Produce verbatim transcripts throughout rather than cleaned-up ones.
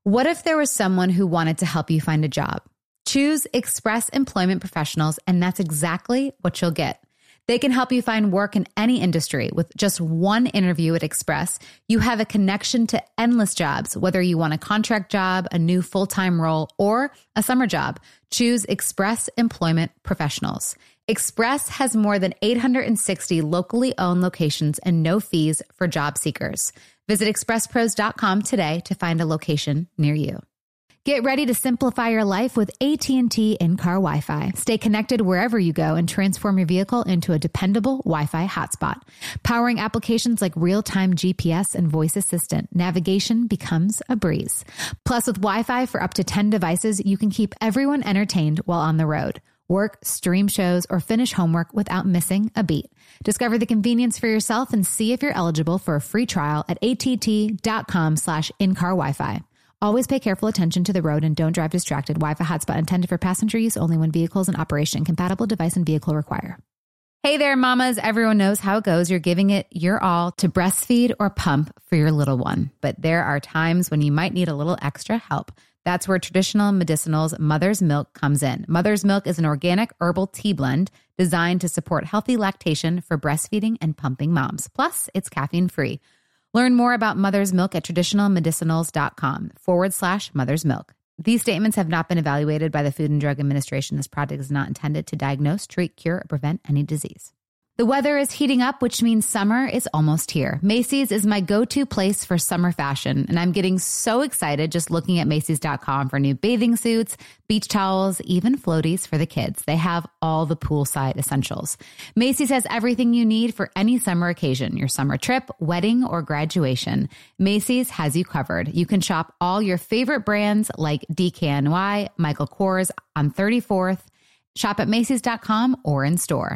What if there was someone who wanted to help you find a job? Choose Express Employment Professionals, and that's exactly what you'll get. They can help you find work in any industry. With just one interview at Express, you have a connection to endless jobs, whether you want a contract job, a new full-time role, or a summer job. Choose Express Employment Professionals. Express has more than eight hundred sixty locally owned locations and no fees for job seekers. Visit express pros dot com today to find a location near you. Get ready to simplify your life with A T and T in-car Wi-Fi. Stay connected wherever you go and transform your vehicle into a dependable Wi-Fi hotspot. Powering applications like real-time G P S and voice assistant, navigation becomes a breeze. Plus, with Wi-Fi for up to ten devices, you can keep everyone entertained while on the road. Work, stream shows, or finish homework without missing a beat. Discover the convenience for yourself and see if you're eligible for a free trial at att.com slash in-car Wi-Fi. Always pay careful attention to the road and don't drive distracted. Wi-Fi hotspot intended for passenger use only when vehicles in operation. Compatible device and vehicle require. Hey there, mamas. Everyone knows how it goes. You're giving it your all to breastfeed or pump for your little one. But there are times when you might need a little extra help. That's where traditional medicinals Mother's Milk comes in. Mother's Milk is an organic herbal tea blend designed to support healthy lactation for breastfeeding and pumping moms. Plus, it's caffeine-free. Learn more about Mother's Milk at traditionalmedicinals.com forward slash Mother's Milk. These statements have not been evaluated by the Food and Drug Administration. This product is not intended to diagnose, treat, cure, or prevent any disease. The weather is heating up, which means summer is almost here. Macy's is my go-to place for summer fashion, and I'm getting so excited just looking at Macy's dot com for new bathing suits, beach towels, even floaties for the kids. They have all the poolside essentials. Macy's has everything you need for any summer occasion, your summer trip, wedding, or graduation. Macy's has you covered. You can shop all your favorite brands like D K N Y, Michael Kors on thirty-fourth. Shop at Macy's dot com or in store.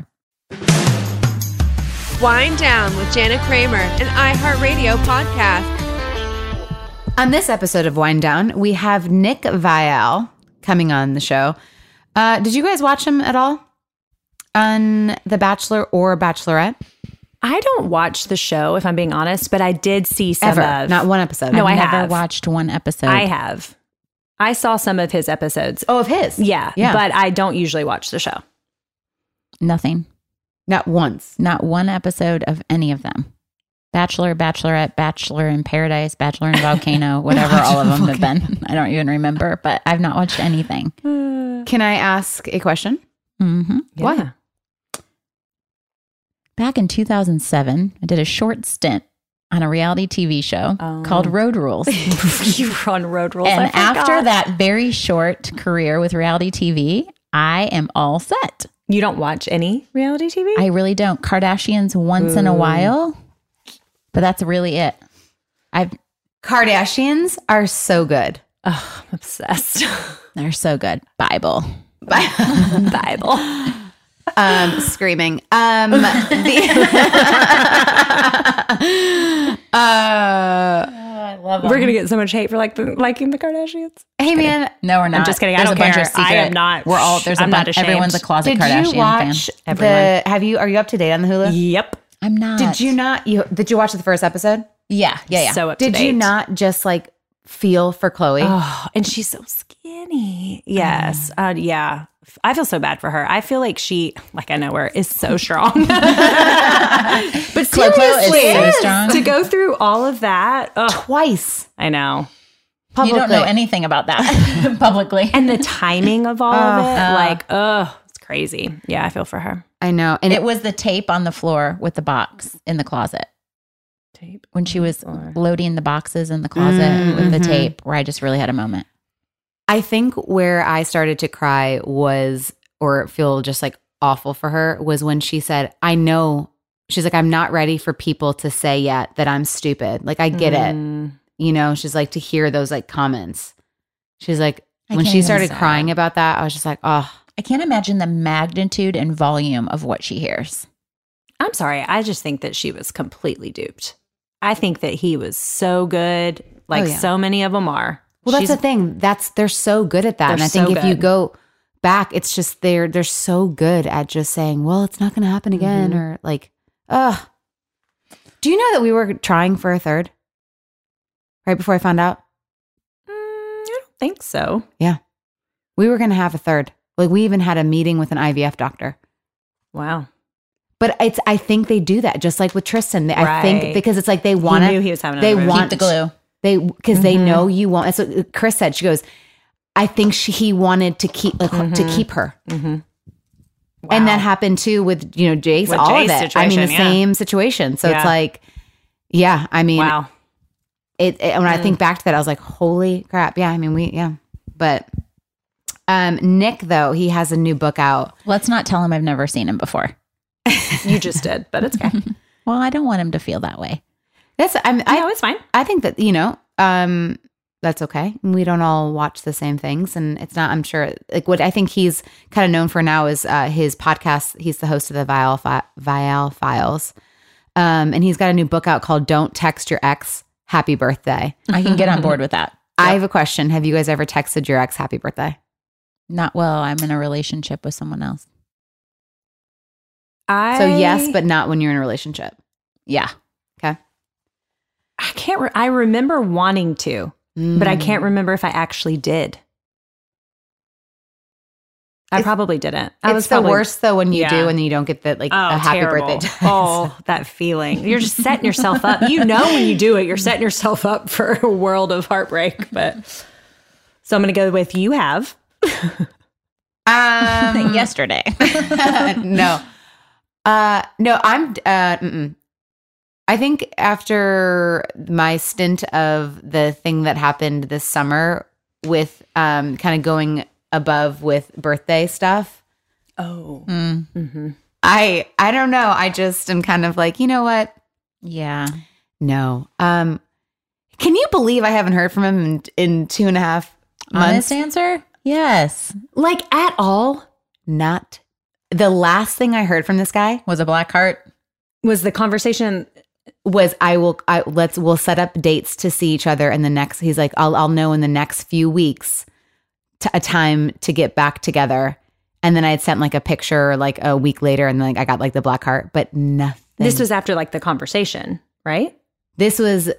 Wind Down with Jana Kramer, an iHeartRadio podcast. On this episode of Wind Down, we have Nick Viall coming on the show. Uh, did you guys watch him at all on The Bachelor or Bachelorette? I don't watch the show, if I'm being honest, but I did see some Ever. of... Not one episode. No, I've I never have. watched one episode. I have. I saw some of his episodes. Oh, of his? Yeah, Yeah. but I don't usually watch the show. Nothing. Not once. Not one episode of any of them. Bachelor, Bachelorette, Bachelor in Paradise, Bachelor in Volcano, whatever all of them have been. I don't even remember, but I've not watched anything. Can I ask a question? Mm-hmm. Yeah. Why? Back in two thousand seven, I did a short stint on a reality T V show Oh. called Road Rules. You were on Road Rules. And I forgot. after that very short career with reality T V, I am all set. You don't watch any reality T V? I really don't. Kardashians once in a while, but that's really it. I've Kardashians are so good. Oh, I'm obsessed. They're so good. Bible. Bible. Um, screaming. Um, the, uh, I love We're going to get so much hate for like the, liking the Kardashians. hey, man. No, we're not. I'm just kidding. I There's don't a bunch care. of secret. I am not- We're all. There's a I'm not bunch. ashamed. Everyone's a closet Did Kardashian you watch fan. the? Have you? Are you up to date on the Hulu? Yep. I'm not. Did you not? You did you watch the first episode? Yeah, yeah, yeah. So up to Did you date. not just like feel for Chloe? Oh, and she's so skinny. Yes. Uh, yeah. I feel so bad for her. I feel like she, like I know her, is so strong. But Chloe Chloe is seriously, so strong. to go through all of that. Ugh, Twice. I know. You don't know Publicly. anything about that publicly. And the timing of all of it, like, ugh, it's crazy. Yeah, I feel for her. I know, and It was the tape on the floor with the box in the closet. Tape. When she was Floor. loading the boxes in the closet Mm, with the mhm. tape, where I just really had a moment. I think where I started to cry was, or feel just like awful for her, was when she said, I know, she's like, I'm not ready for people to say yet that I'm stupid. Like, I get it. Mm. You know, she's like, to hear those like comments. She's like, I when can't she even started say. crying about that, I was just like, oh, I can't imagine the magnitude and volume of what she hears. I'm sorry. I just think that she was completely duped. I think that he was so good, like Oh, yeah. so many of them are. well, that's She's- the thing. That's, they're so good at that. They're And I think so if you good. go back, it's just, they're, they're so good at just saying, well, it's not going to happen again. Mhm. Or like, ugh. Do you know that we were trying for a third? Right before I found out? think so. Yeah. We were going to have a third. Like we even had a meeting with an I V F doctor. Wow. But it's, I think they do that just like with Tristan. They, I think Right. because it's like they want He to, knew he was having they another baby. want Keep the glue. They, because they know you won't. That's what Chris said. She goes, I think she, he wanted to keep, like, to keep her. Wow. And that happened too with, you know, Jace, With all Jace's of it. I mean, the situation, yeah. same situation. So Yeah. it's like, yeah, I mean, Wow. it, it- when I think back to that, I was like, holy crap. Yeah. I mean, we, yeah. But um, Nick, though, he has a new book out. Let's not tell him I've never seen him before. You just did, but it's okay. Well, I don't want him to feel that way. That's, I'm, I, No, it's fine. I think that, you know, um, that's okay. We don't all watch the same things. And it's not, I'm sure, like what I think he's kind of known for now is uh, his podcast. He's the host of the Vial, Fi- Vial Files. Um, and he's got a new book out called Don't Text Your Ex Happy Birthday. I can get on board with that. I have a question. Have you guys ever texted your ex happy birthday? Not well. I'm in a relationship with someone else. I So yes, but not when you're in a relationship. Yeah. Okay. I can't. Re- I remember wanting to, but I Mm. can't remember if I actually did. I It's- probably didn't. I It's was the probably, worst though when you Yeah. do and you don't get the like Oh, a happy terrible. birthday. text. Oh, that feeling. You're just setting yourself up. You know when you do it, you're setting yourself up for a world of heartbreak. But so I'm going to go with you have. Um, Yesterday. no, uh, no, I'm. Uh, mm-mm. I think after my stint of the thing that happened this summer with um, kind of going above with birthday stuff, Oh. Mm, Mm-hmm. I I don't know. I just am kind of like, you know what? yeah. No. Um, can you believe I haven't heard from him in, in two and a half months? Honest answer? Yes. Like at all? Not. The last thing I heard from this guy Was a black heart. Was the conversation? was I will I let's we'll set up dates to see each other in the next. He's like I'll I'll know in the next few weeks to, a time to get back together. And then I had sent like a picture like a week later, and then like I got like the black heart, but nothing. This was after like the conversation, right? this was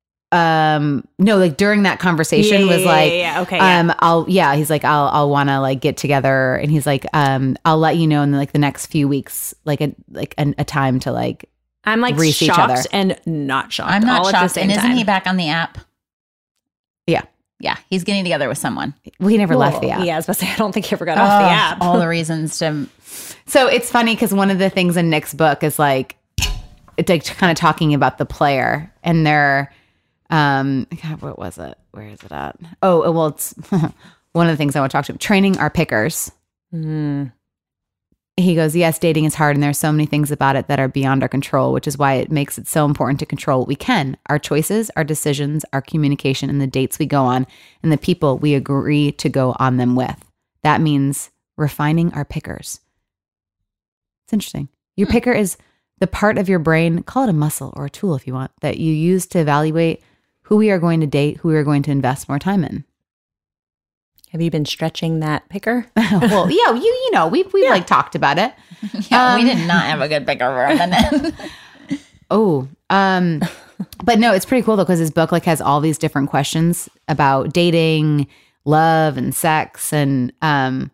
um no like during that conversation Yeah, was yeah, like yeah, yeah. Okay, yeah. um I'll yeah he's like I'll I'll want to like get together, and he's like um I'll let you know in like the next few weeks like a like an, a time to like I'm like Reese each shocked other. and not shocked. I'm not all At the shocked. same And isn't time. he back on the app? yeah Yeah. He's getting together with someone. we never Well, left the app. Yeah, I was about to say I don't think he ever got off the Oh, app. All the reasons to. So it's funny because one of the things in Nick's book is like it's like kind of talking about the player and their um God, what was it? Where is it at? Oh well, it's one of the things I want to talk to him. Training our pickers. Mm. He goes, yes, dating is hard and there's so many things about it that are beyond our control, which is why it makes it so important to control what we can. Our choices, our decisions, our communication, and the dates we go on, and the people we agree to go on them with. That means refining our pickers. It's interesting. Your picker is the part of your brain, call it a muscle or a tool if you want, that you use to evaluate who we are going to date, who we are going to invest more time in. Have you been stretching that picker? Well, yeah, you you know, we've, we've like talked about it. Yeah, Um, we did not have a good picker for a minute. Oh, um, but no, it's pretty cool though, because his book like has all these different questions about dating, love, and sex, and um,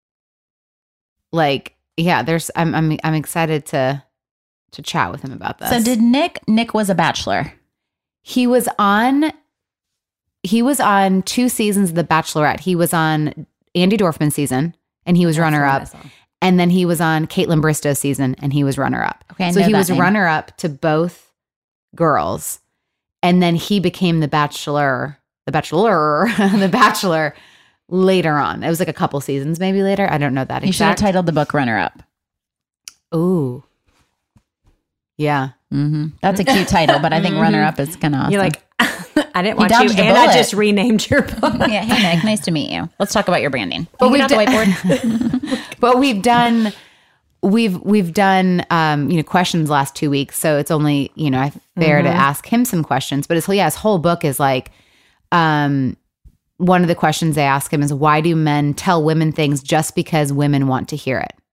like yeah, there's I'm I'm I'm excited to to chat with him about this. So did Nick? Nick was a bachelor. he was on he was on two seasons of The Bachelorette. He was on Andy Dorfman's season, and he was runner up. And then he was on Caitlin Bristow's season, and he was runner up. Okay, I so know he that was name. runner up to both girls, and then he became the Bachelor, the Bachelor, the Bachelor later on. It was like a couple seasons, maybe later. I don't know that You should have exact. titled the book "Runner Up." Ooh, yeah. Mm-hmm. That's a cute title, but I think "Runner Up" is kind of awesome. You're like, I didn't He want you, dodged a and I bullet. just renamed your book. yeah, hey Nick, nice to meet you. Let's talk about your branding. But Can you we've get out the whiteboard. But we've done, we've we've done, um, you know, questions last two weeks. So it's only you know fair to ask him some questions. But his whole yeah, his whole book is like, um, one of the questions they ask him is why do men tell women things just because women want to hear it?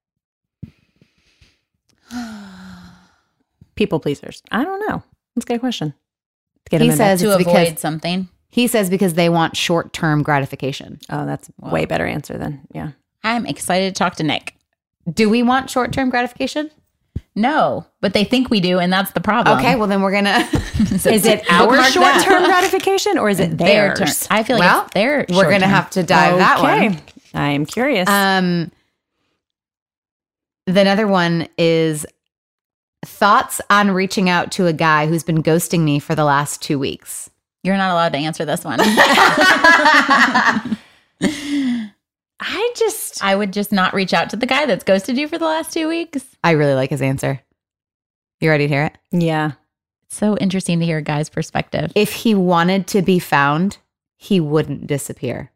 People pleasers. I don't know. That's a good question. Get He him in says to it's avoid because something. He says because they want short-term gratification. Oh, that's a way better answer than, yeah. I'm excited to talk to Nick. Do we want short-term gratification? No, but they think we do, and that's the problem. Okay, well then we're going to... Is it our Bookmark that. short-term gratification or is it Their theirs? turn. I feel like Well, it's their we're going to short-term. have to dive that Okay. one. I am curious. Um, the another one is thoughts on reaching out to a guy who's been ghosting me for the last two weeks. You're not allowed to answer this one. I just, I would just not reach out to the guy that's ghosted you for the last two weeks. I really like his answer. You ready to hear it? yeah. It's so interesting to hear a guy's perspective. If he wanted to be found, he wouldn't disappear.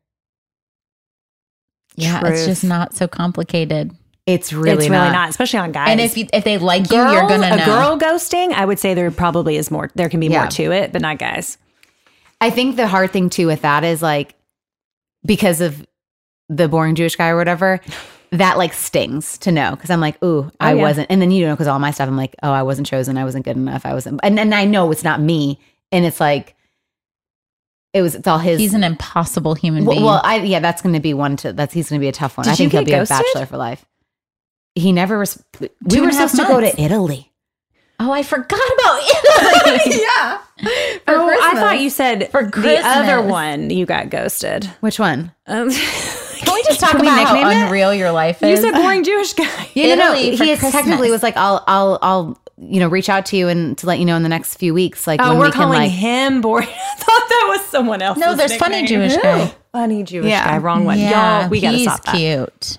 Yeah, Truth. it's just not so complicated. It's really it's not. really not, especially on guys. And if you, if they like you, Girls, you're gonna know. a girl ghosting, I would say there probably is more, there can be Yeah. more to it, but not guys. I think the hard thing too with that is like, because of the boring Jewish guy or whatever, that like stings to know. Cause I'm like, ooh, I yeah. wasn't. And then, you know, cause all my stuff, I'm like, oh, I wasn't chosen. I wasn't good enough. I wasn't. And then I know it's not me. And it's like, it was, it's all his. He's an impossible human well, being. well, I, yeah, that's going to be one to, that's, he's going to be a tough one. Did I think you he'll get be ghosted? a bachelor for life. He never, res- we Two were and a half supposed to go months. to Italy. oh, I forgot about Italy. Yeah. Oh, I thought you said For the other Christmas. one you got ghosted. Which one? Um, Can we just talk Can we about nickname how it? unreal your life you is? said boring Jewish guy. Yeah, no, no. Italy for He is Christmas. technically was like, I'll, I'll, I'll, you know, reach out to you and to let you know in the next few weeks, like Oh, when we're we can, calling like, him boring. I thought that was someone else. No, there's funny Jewish guy. Funny Jewish Yeah. guy. Wrong one. Yeah, Y'all, we gotta he's stop that. cute.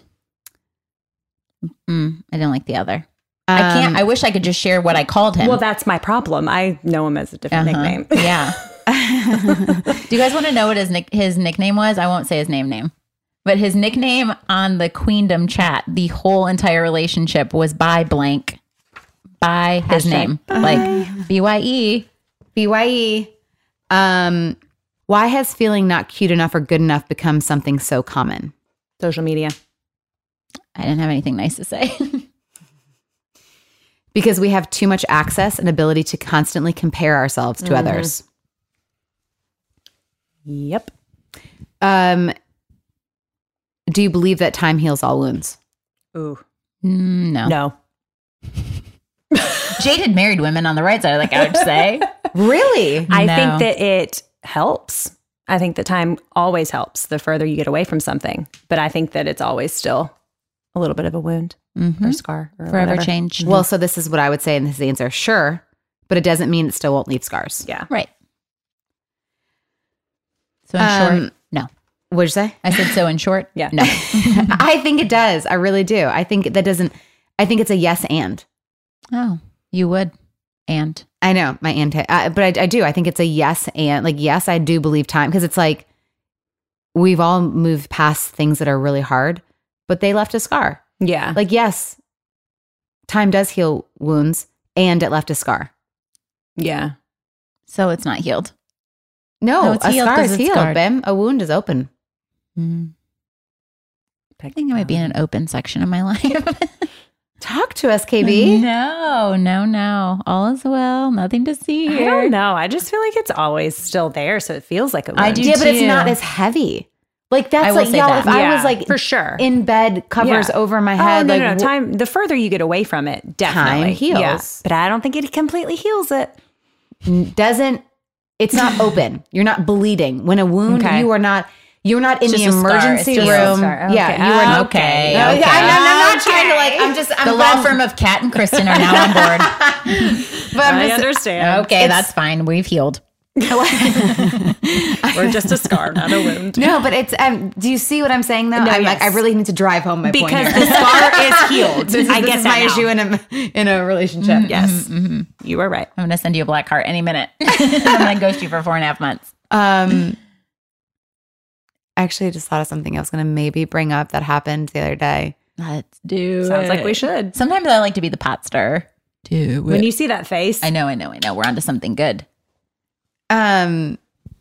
Mm, I didn't like the other. I can't. Um, I wish I could just share what I called him. Well, that's my problem. I know him as a different Uh-huh. nickname. Yeah. Do you guys want to know what his nick his nickname was? I won't say his name name. But his nickname on the Queendom chat, the whole entire relationship was by blank. By his Hashtag name. Like B Y E. B Y E. Um, why has feeling not cute enough or good enough become something so common? Social media. I didn't have anything nice to say. Because we have too much access and ability to constantly compare ourselves to others. Yep. Um, do you believe that time heals all wounds? Ooh. Mm, no. No. Jaded married women on the right side, like I would say. Really? I No. think that it helps. I think the time always helps the further you get away from something. But I think that it's always still a little bit of a wound or scar or Forever whatever. change. Well, so this is what I would say, and this is the answer. Sure, but it doesn't mean it still won't leave scars. Yeah. Right. So in Um, short, no. What'd you say? I said so in short, Yeah. no. I think it does. I really do. I think that doesn't, I think it's a yes and. Oh, you would. And I know my anti, uh, but I, I do. I think it's a yes and like, yes, I do believe time because it's like we've all moved past things that are really hard, but they left a scar. Yeah. Like, yes, time does heal wounds and it left a scar. yeah. so it's not healed. No, No, it's a healed scar 'cause is it's healed, scarred. Bim. A wound is open. Mm. I think I might be in an open section of my life. Talk to us, K B. no, no, no. All is well. Nothing to see I here. don't know. I just feel like it's always still there, so it feels like a wound. I do Yeah, but it's too. not as heavy. Like that's I will like say y'all. that. If I Yeah, was like for sure. in bed, covers Yeah. over my Oh, head, no, like no, no. wh- Time. The further you get away from it, definitely heals. Yeah. But I don't think it completely heals it. doesn't. It's not open. You're not bleeding. When a wound, Okay. you are not. You're not in It's the just a scar. emergency It's just a room. scar. Yeah, Okay. you are not. Okay. No, okay. I'm, not, I'm not trying to like. I'm just. I'm The law I'm- firm of Kat and Kristen are now on board. But I'm I just, understand. Okay, that's fine. We've healed. We're just a scar, not a wound. no, but it's. Um, do you see what I'm saying though? No, I'm like. yes. I really need to drive home my point Because here. the scar is healed. This is, I this get is that my now. issue in a in a relationship. Yes, you are right. I'm going to send you a black heart any minute. I'm going to ghost you for four and a half months. Um, actually, I just thought of something I was going to maybe bring up that happened the other day. Let's do Sounds it. like we should. Sometimes I like to be the pot stirrer. Do When you see that face, I know, I know, I know. We're onto something good. Um,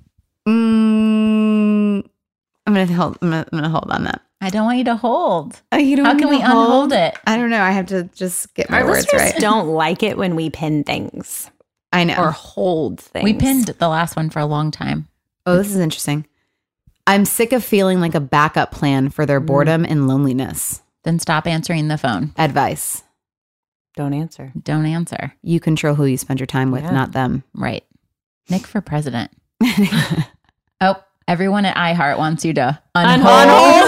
mm, I'm gonna hold. I'm gonna, I'm gonna hold on that. I don't want you to hold. Oh, you don't How want can me we to hold? unhold it? I don't know. I have to just get my our words listeners right. don't like it when we pin things I know. or hold things. We pinned the last one for a long time. Oh, this is interesting. I'm sick of feeling like a backup plan for their boredom mm. and loneliness. Then stop answering the phone. Advice. Don't answer. Don't answer. You control who you spend your time with, yeah. not them. Right. Nick for president. Oh, everyone at iHeart wants you to unhold.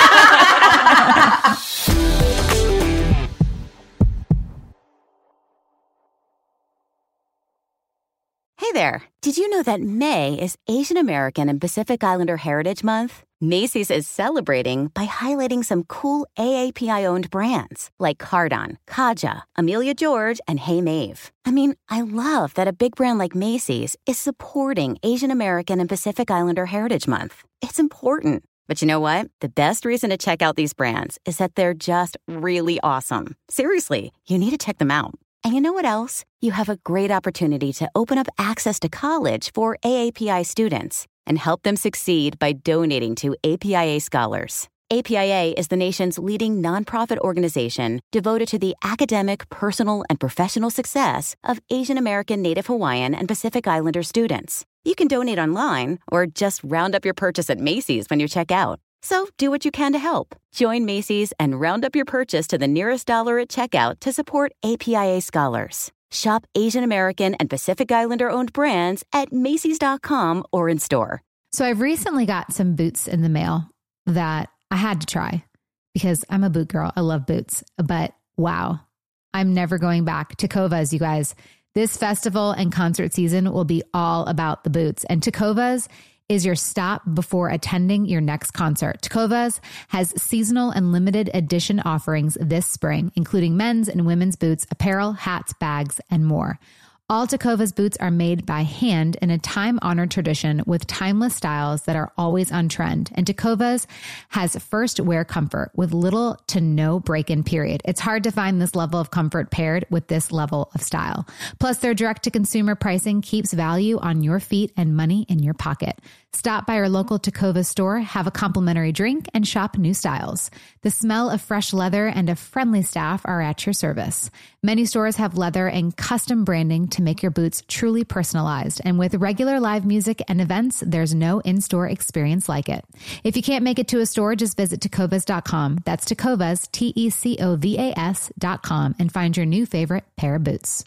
Hey there. Did you know that May is Asian American and Pacific Islander Heritage Month? Macy's is celebrating by highlighting some cool A A P I-owned brands like Cardon, Kaja, Amelia George, and Hey Mave. I mean, I love that a big brand like Macy's is supporting Asian American and Pacific Islander Heritage Month. It's important. But you know what? The best reason to check out these brands is that they're just really awesome. Seriously, you need to check them out. And you know what else? You have a great opportunity to open up access to college for A A P I students and help them succeed by donating to A P I A Scholars. A P I A is the nation's leading nonprofit organization devoted to the academic, personal, and professional success of Asian American, Native Hawaiian, and Pacific Islander students. You can donate online or just round up your purchase at Macy's when you check out. So do what you can to help. Join Macy's and round up your purchase to the nearest dollar at checkout to support A P I A Scholars. Shop Asian American and Pacific Islander-owned brands at Macy's dot com or in store. So I've recently got some boots in the mail that I had to try because I'm a boot girl. I love boots. But wow, I'm never going back. Tecovas, you guys. This festival and concert season will be all about the boots. And Tecovas is your stop before attending your next concert. Tecovas has seasonal and limited edition offerings this spring, including men's and women's boots, apparel, hats, bags, and more. All Tecovas boots are made by hand in a time-honored tradition with timeless styles that are always on trend. And Tecovas has first wear comfort with little to no break-in period. It's hard to find this level of comfort paired with this level of style. Plus, their direct-to-consumer pricing keeps value on your feet and money in your pocket. Stop by our local Tecovas store, have a complimentary drink, and shop new styles. The smell of fresh leather and a friendly staff are at your service. Many stores have leather and custom branding to make your boots truly personalized. And with regular live music and events, there's no in-store experience like it. If you can't make it to a store, just visit tecovas dot com. That's Tecovas, T E C O V A S dot com, and find your new favorite pair of boots.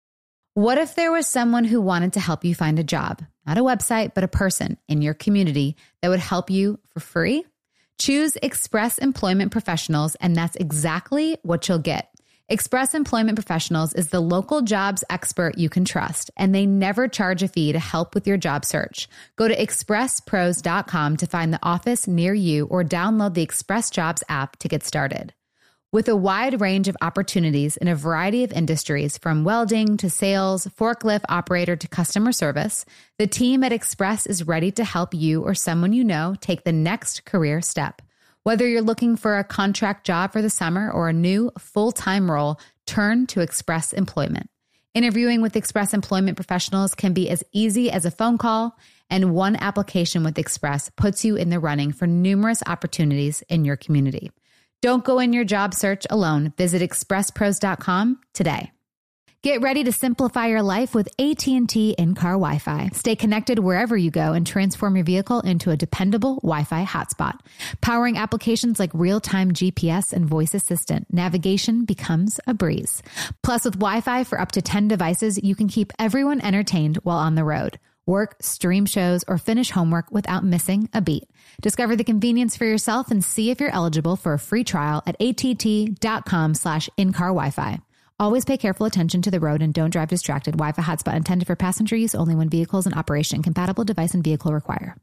What if there was someone who wanted to help you find a job? Not a website, but a person in your community that would help you for free? Choose Express Employment Professionals, and that's exactly what you'll get. Express Employment Professionals is the local jobs expert you can trust, and they never charge a fee to help with your job search. Go to express pros dot com to find the office near you or download the Express Jobs app to get started. With a wide range of opportunities in a variety of industries, from welding to sales, forklift operator to customer service, the team at Express is ready to help you or someone you know take the next career step. Whether you're looking for a contract job for the summer or a new full-time role, turn to Express Employment. Interviewing with Express Employment Professionals can be as easy as a phone call, and one application with Express puts you in the running for numerous opportunities in your community. Don't go in your job search alone. Visit express pros dot com today. Get ready to simplify your life with A T and T in-car Wi-Fi. Stay connected wherever you go and transform your vehicle into a dependable Wi-Fi hotspot. Powering applications like real-time G P S and voice assistant, navigation becomes a breeze. Plus, with Wi-Fi for up to ten devices, you can keep everyone entertained while on the road. Work, stream shows, or finish homework without missing a beat. Discover the convenience for yourself and see if you're eligible for a free trial at att.com slash in-car Wi-Fi. Always pay careful attention to the road and don't drive distracted. Wi-Fi hotspot intended for passenger use only when vehicles in operation. Compatible device and vehicle require.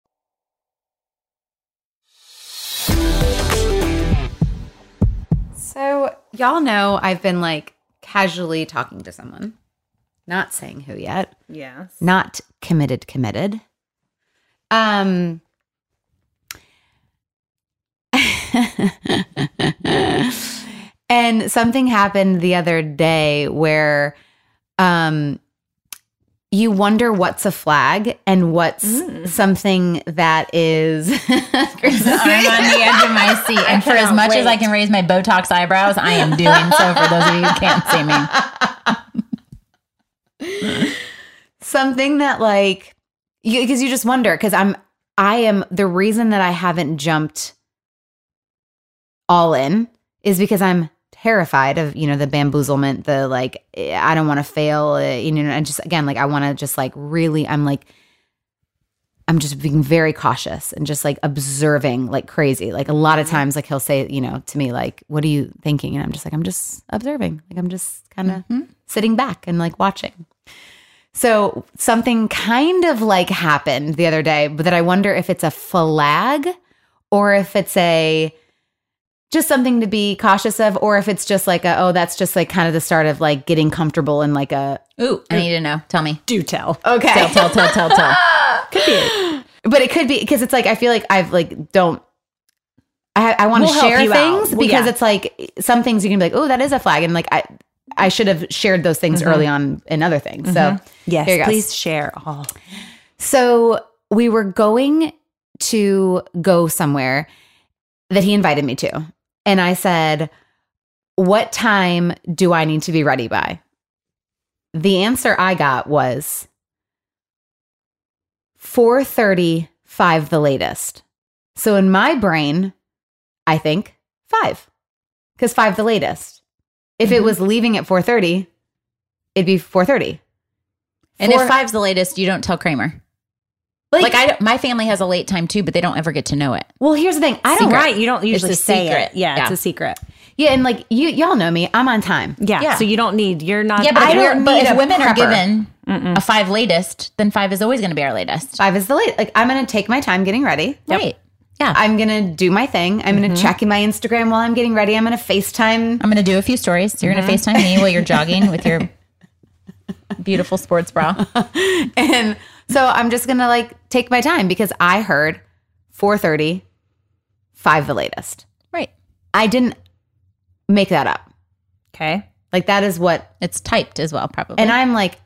So y'all know I've been like casually talking to someone. Not saying who yet. Yes. Not committed, committed. Um, and something happened the other day where um, you wonder what's a flag and what's mm. something that is. I'm on the edge of my seat. And for as much wait. as I can raise my Botox eyebrows, I am doing so for those of you who can't see me. Something that like Because you, you just wonder, because I'm, I am, the reason that I haven't jumped all in is because I'm terrified of, you know, the bamboozlement, the like, I don't want to fail, uh, you know, and just, again, like, I want to just like really, I'm like, I'm just being very cautious and just like observing like crazy. Like a lot of times, like he'll say, you know, to me, like, what are you thinking? And I'm just like, I'm just observing. Like, I'm just kind of mm-hmm. sitting back and like watching. So something kind of like happened the other day, but that I wonder if it's a flag or if it's a just something to be cautious of, or if it's just like a, oh, that's just like kind of the start of like getting comfortable in like a. Ooh, I need to know. Tell me. Do tell. Okay. Tell, tell, tell, tell, tell. Could be it. But it could be because it's like, I feel like I've like, don't, I, I want to We'll share help you things out. Well, because yeah. it's like some things you can be like, oh, that is a flag. And like, I, I should have shared those things mm-hmm. early on in other things. Mm-hmm. So yes, here you go. Please share all. So we were going to go somewhere that he invited me to. And I said, what time do I need to be ready by? The answer I got was four thirty, five the latest. So in my brain, I think five, because five the latest. If mm-hmm. it was leaving at four thirty, it'd be four thirty. And Four, if five's the latest, you don't tell Kramer. Like, like I, my family has a late time too, but they don't ever get to know it. Well, here's the thing. I don't. Secret. Right. You don't usually it's a say secret. it. Yeah, yeah, it's a secret. Yeah, and like you, y'all know me. I'm on time. Yeah. yeah. So you don't need. You're not. Yeah, but, I if, don't but need if a women prepper. are given Mm-mm. a five latest, then five is always going to be our latest. Five is the late. Like I'm going to take my time getting ready. Right. Yep. Yeah. I'm going to do my thing. I'm mm-hmm. going to check in my Instagram while I'm getting ready. I'm going to FaceTime. I'm going to do a few stories. So you're mm-hmm. going to FaceTime me while you're jogging with your beautiful sports bra. And so I'm just going to like take my time because I heard four thirty, five the latest. Right. I didn't make that up. Okay. Like that is what. It's typed as well, probably. And I'm like,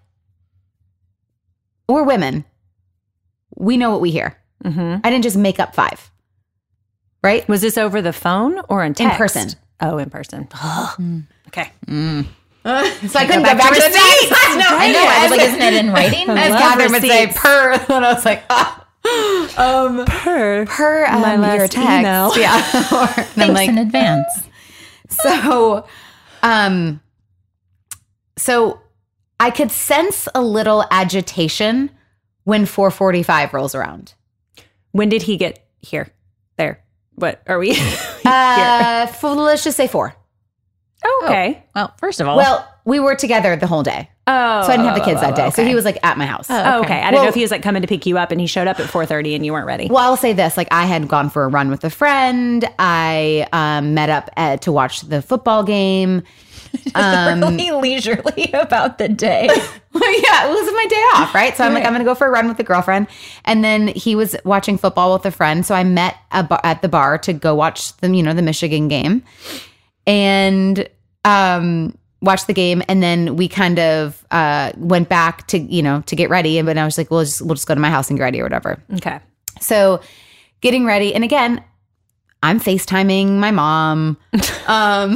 we're women. We know what we hear. Mm-hmm. I didn't just make up five. Right? Was this over the phone or in text? In person. Oh, in person. mm. Okay. Mm. Uh, so I couldn't go back, back to the text. I know. I know. I was like, isn't it in writing? As Catherine would say, per. And I was like, ah. Um, per. Per um, my last your text. Email. Yeah. Or, Thanks I'm like, in advance. So, um, so I could sense a little agitation when four forty-five rolls around. When did he get here? There. What are we? uh, f- let's just say four. Oh, okay. Oh, well, first of all. Well, we were together the whole day. Oh. So I didn't have the kids that day. Okay. So he was like at my house. Oh, okay. Oh, okay. I didn't well, know if he was like coming to pick you up and he showed up at four thirty and you weren't ready. Well, I'll say this. Like I had gone for a run with a friend. I um, met up at, to watch the football game. Um, really leisurely about the day. Yeah, it was my day off, right? So I'm like, I'm going to go for a run with a girlfriend. And then he was watching football with a friend. So I met a bar, at the bar to go watch the, you know, the Michigan game and um, watch the game. And then we kind of uh, went back to, you know, to get ready. And I was like, we'll just, we'll just go to my house and get ready or whatever. Okay. So getting ready. And again, I'm FaceTiming my mom. um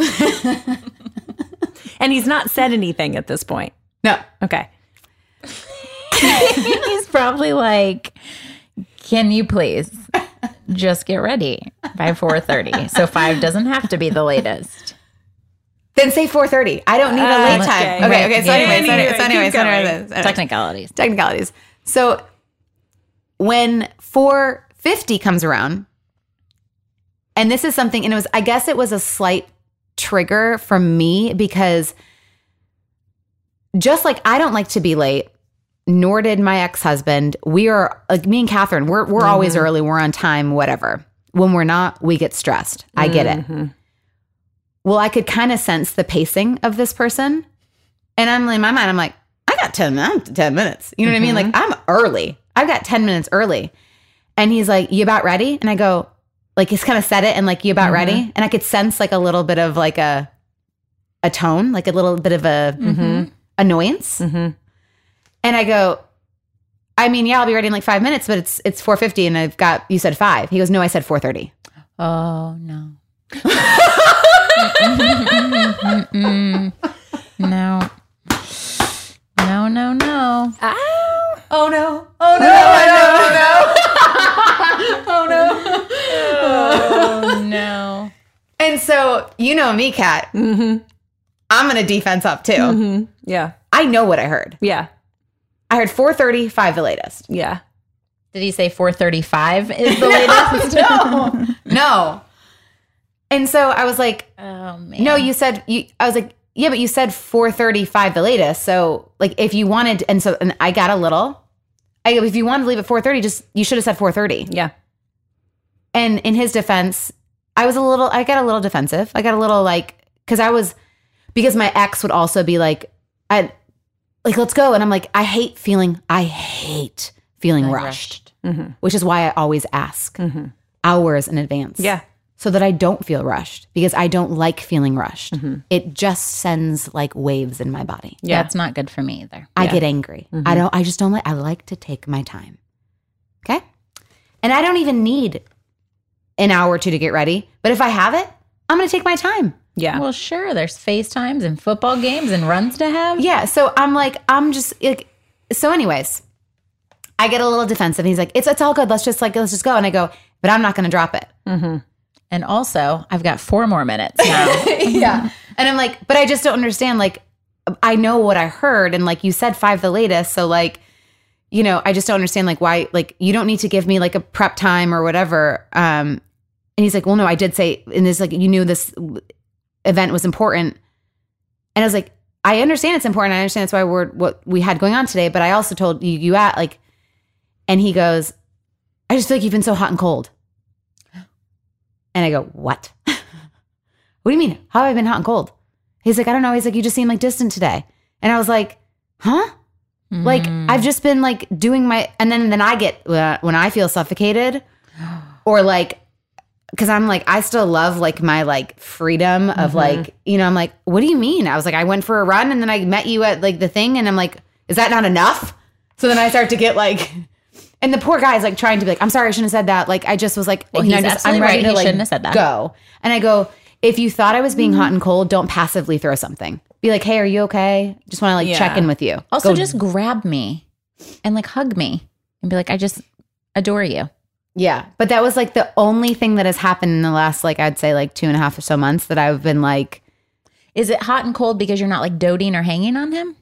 And he's not said anything at this point. No. Okay. He's probably like, can you please just get ready by four thirty? So five doesn't have to be the latest. Then say four thirty. I don't need a late uh, time. Okay, Okay, okay. So yeah, anyway, so anyway, anyway, so anyway, so anyway, so anyway. Technicalities. Technicalities. So when four fifty comes around, and this is something, and it was, I guess it was a slight trigger for me because just like I don't like to be late, nor did my ex-husband. We are like me and Catherine, we're we're mm-hmm. always early, we're on time, whatever. When we're not, we get stressed. I get mm-hmm. it. Well, I could kind of sense the pacing of this person. And I'm in my mind, I'm like, I got ten, I'm ten minutes. You know mm-hmm. what I mean? Like I'm early. I've got ten minutes early. And he's like, you about ready? And I go, like he's kind of said it and like, you about mm-hmm. ready? And I could sense like a little bit of like a a tone, like a little bit of a mm-hmm. annoyance. Mm-hmm. And I go, I mean, yeah, I'll be ready in like five minutes, but it's it's four fifty and I've got, you said five. He goes, no, I said four thirty. Oh, no. No. No, no, no. Ah. Oh no. Oh no. Oh no. Oh no. Oh no. And so, you know me, Kat. Mm-hmm. I'm going to defense up too. Mm-hmm. Yeah. I know what I heard. Yeah. I heard four thirty, five the latest. Yeah. Did he say four thirty-five is the latest? No. No. And so I was like, Oh man. no, you said, you. I was like, yeah, but you said four thirty, five the latest. So like if you wanted, and so and I got a little, I go, if you wanted to leave at four thirty, just, you should have said four thirty. Yeah. And in his defense, I was a little, I got a little defensive. I got a little like, cause I was, because my ex would also be like, I, like, let's go. And I'm like, I hate feeling, I hate feeling Like rushed, Mm-hmm. which is why I always ask Mm-hmm. hours in advance. Yeah. So that I don't feel rushed, because I don't like feeling rushed. Mm-hmm. It just sends like waves in my body. Yeah. That's not good for me either. I Yeah. get angry. Mhm. I don't, I just don't like, I like to take my time. Okay. And I don't even need an hour or two to get ready. But if I have it, I'm going to take my time. Yeah. Well, sure. There's FaceTimes and football games and runs to have. Yeah. So I'm like, I'm just like, so anyways, I get a little defensive. He's like, it's, it's all good. Let's just like, let's just go. And I go, but I'm not going to drop it. Mm-hmm. And also, I've got four more minutes now. Yeah. And I'm like, but I just don't understand. Like, I know what I heard. And like you said, five the latest. So like, you know, I just don't understand like why, like you don't need to give me like a prep time or whatever. Um, and he's like, well, no, I did say in this, like, you knew this event was important. And I was like, I understand it's important. I understand that's why we're what we had going on today. But I also told you, you at like, and he goes, I just feel like you've been so hot and cold. And I go, what? What do you mean? How have I been hot and cold? He's like, I don't know. He's like, you just seem like distant today. And I was like, huh? Mm. Like, I've just been like doing my, and then, then I get, uh, when I feel suffocated or like, cause I'm like, I still love like my like freedom of Mhm. like, you know, I'm like, what do you mean? I was like, I went for a run and then I met you at like the thing. And I'm like, is that not enough? So then I start to get like, and the poor guy is like trying to be like, I'm sorry, I shouldn't have said that. Like, I just was like, Well, you know, he's just, I'm absolutely ready right. to He like shouldn't have said that. go. And I go, if you thought I was being hot and cold, don't passively throw something. Be like, hey, are you okay? Just want to like Yeah. check in with you. Also, Go- just grab me and like hug me and be like, I just adore you. yeah. But that was like the only thing that has happened in the last, like, I'd say like two and a half or so months that I've been like, Is it hot and cold because you're not like doting or hanging on him?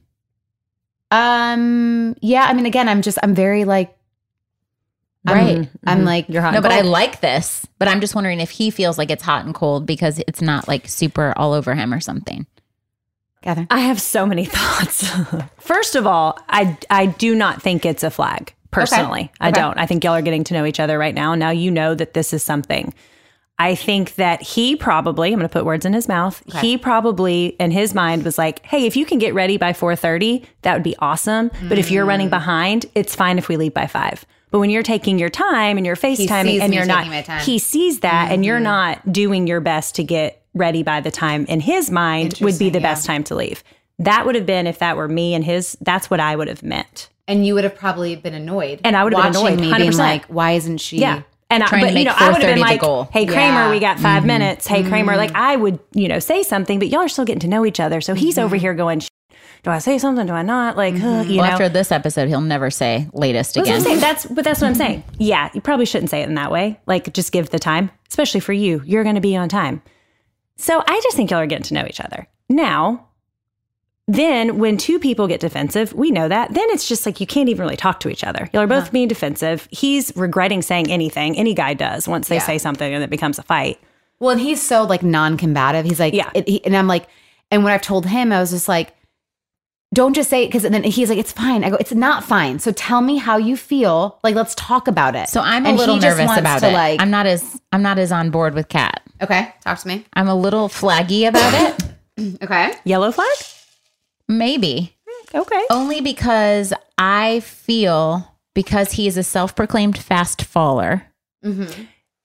um, yeah. I mean, again, I'm just, I'm very like, I'm- Right. I'm like, You're hot No, and but I cold. like this. But I'm just wondering if he feels like it's hot and cold because it's not like super all over him or something. Catherine. I have so many thoughts. First of all, I I do not think it's a flag. Personally, I Okay. don't. I think y'all are getting to know each other right now. Now you know that this is something. I think that he probably, I'm going to put words in his mouth. Okay. He probably, in his mind, was like, hey, if you can get ready by four thirty, that would be awesome. But if you're running behind, it's fine if we leave by five. But when you're taking your time and you're FaceTiming sees and me you're not, taking my time. he sees that and you're not doing your best to get ready by the time in his mind would be Interesting, the yeah. best time to leave. That would have been, if that were me and his, that's what I would have meant. And you would have probably been annoyed. And I would have been watching annoyed, me one hundred being percent. like, why isn't she? Yeah. And I, Trying but to you make know, I would have been four thirty the like, goal. hey, Kramer, Yeah. we got 5 minutes. Hey, Kramer, like I would, you know, say something, but y'all are still getting to know each other. So he's over here going, "Sh- do I say something? Do I not? Like, huh, you Well, know. after this episode, he'll never say latest That's what I'm again. saying. That's, but that's what I'm saying. Yeah, you probably shouldn't say it in that way. Like, just give the time, especially for you. You're going to be on time. So I just think y'all are getting to know each other. Now, then when two people get defensive, we know that. Then it's just like you can't even really talk to each other. Y'all are both being defensive. He's regretting saying anything. Any guy does once they Yeah. say something and it becomes a fight. Well, and he's so like non-combative. He's like, Yeah. it, he, and I'm like, and when I've told him, I was just like, don't just say it. Cause then he's like, it's fine. I go, it's not fine. So tell me how you feel. Like, let's talk about it. So I'm a And little he just nervous wants about to, it. Like, I'm not as I'm not as on board with Kat. okay. Talk to me. I'm a little flaggy about it. Okay. Yellow flag? Maybe. Okay. Only because I feel because he is a self-proclaimed fast faller. Mm-hmm.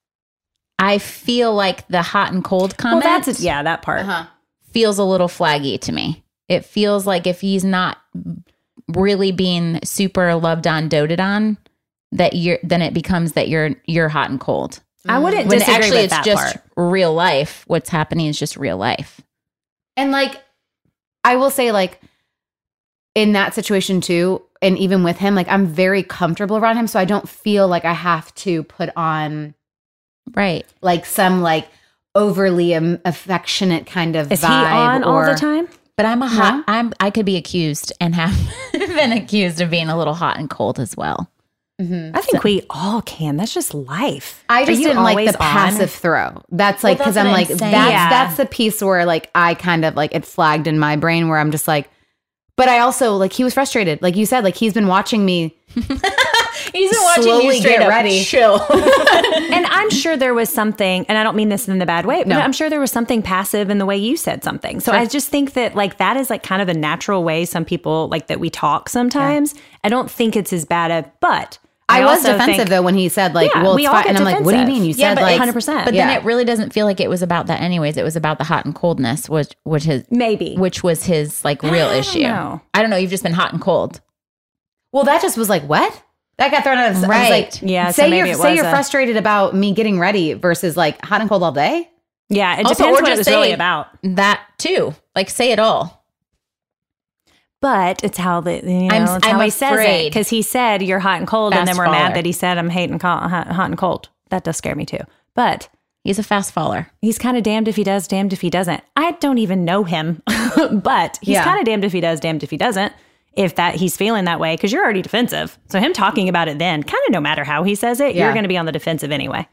I feel like the hot and cold Well, comment that's, a, yeah, that part. Uh-huh. feels a little flaggy to me. It feels like if he's not really being super loved on, doted on, that you're then it becomes that you're you're hot and cold. I wouldn't When disagree actually with it's that just part. real life. What's happening is just real life. And like, I will say, like, in that situation too, and even with him, like I'm very comfortable around him. So I don't feel like I have to put on right. like some like overly um, affectionate kind of Is vibe. he on or, all the time? But I'm a hot, I'm, I could be accused and have been accused of being a little hot and cold as well. Mm-hmm. I think so, we all can. That's just life. I just didn't like the on? passive throw. That's like, Well, cause that's I'm what like, I'm that's, saying. Yeah. that's the piece where like I kind of like it flagged in my brain where I'm just like, but I also like, he was frustrated. Like you said, like he's been watching me. He's been watching slowly you straight get up ready. chill. And I'm sure there was something, and I don't mean this in the bad way, but No. I'm sure there was something passive in the way you said something. So I just think that like that is like kind of a natural way some people like that we talk sometimes. Yeah. I don't think it's as bad a, but I, I was also defensive think, though when he said like, Yeah, well, we it's all fine. get And I'm like, what do you defensive. mean? You Yeah, said but like one hundred percent. But Yeah. then it really doesn't feel like it was about that anyways. It was about the hot and coldness, which, which his, maybe. which was his like real I don't issue. know. I don't know. You've just been hot and cold. well, that just was like, what? That got thrown out of Right. I was like, Yeah, so Say maybe you're it say was you're a- frustrated about me getting ready versus like hot and cold all day. Yeah, it Also, depends or what it just was really say- about. That too. Like say it all. But it's how the you know, I'm- it's I'm how he says it afraid. because he said you're hot and cold, and Fast then we're faller. mad that he said I'm hating cold, hot, hot and cold. That does scare me too. But He's a fast faller. he's kind of damned if he does, damned if he doesn't. I don't even know him, but he's Yeah. kind of damned if he does, damned if he doesn't. If that he's feeling that way, because you're already defensive. So him talking about it then, kind of no matter how he says it, Yeah. you're going to be on the defensive anyway.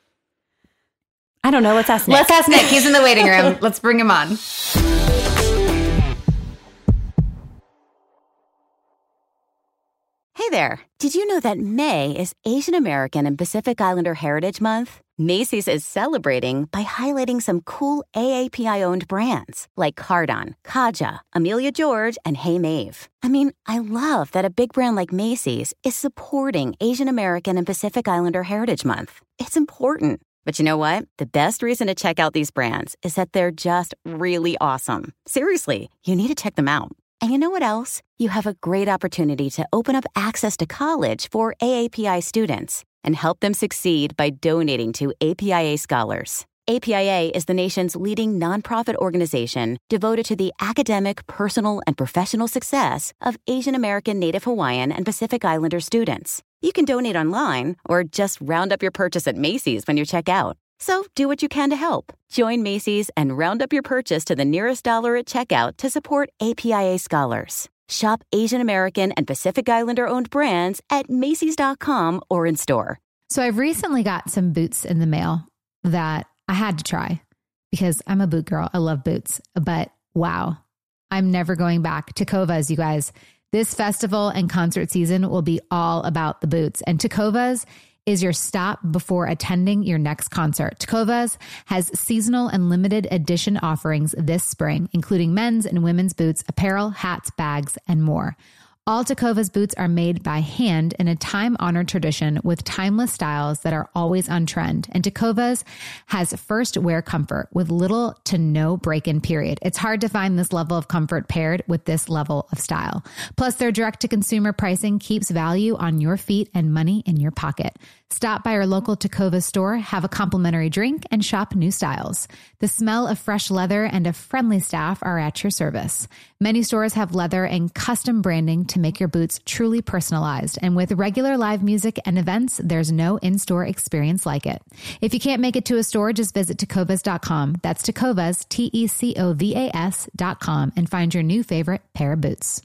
I don't know. Let's ask Nick. Let's ask Nick. He's in the waiting room. Let's bring him on. Hey there. Did you know that May is Asian American and Pacific Islander Heritage Month? Macy's is celebrating by highlighting some cool A A P I-owned brands like Cardon, Kaja, Amelia George, and Hey Mave. I mean, I love that a big brand like Macy's is supporting Asian American and Pacific Islander Heritage Month. It's important. But you know what? The best reason to check out these brands is that they're just really awesome. Seriously, you need to check them out. And you know what else? You have a great opportunity to open up access to college for A A P I students and help them succeed by donating to A P I A Scholars. A P I A is the nation's leading nonprofit organization devoted to the academic, personal, and professional success of Asian American, Native Hawaiian, and Pacific Islander students. You can donate online or just round up your purchase at Macy's when you check out. So do what you can to help. Join Macy's and round up your purchase to the nearest dollar at checkout to support A P I A Scholars. Shop Asian American and Pacific Islander owned brands at Macy's dot com or in store. So I've recently got some boots in the mail that I had to try because I'm a boot girl. I love boots, but wow, I'm never going back. Tecovas, you guys. This festival and concert season will be all about the boots, and Tecovas is your stop before attending your next concert. Tecovas has seasonal and limited edition offerings this spring, including men's and women's boots, apparel, hats, bags, and more. All Tecovas boots are made by hand in a time-honored tradition with timeless styles that are always on trend. And Tecovas has first wear comfort with little to no break-in period. It's hard to find this level of comfort paired with this level of style. Plus, their direct-to-consumer pricing keeps value on your feet and money in your pocket. Stop by our local Tecovas store, have a complimentary drink, and shop new styles. The smell of fresh leather and a friendly staff are at your service. Many stores have leather and custom branding to make your boots truly personalized. And with regular live music and events, there's no in-store experience like it. If you can't make it to a store, just visit tecovas dot com. That's Tecovas, T E C O V A S dot com, and find your new favorite pair of boots.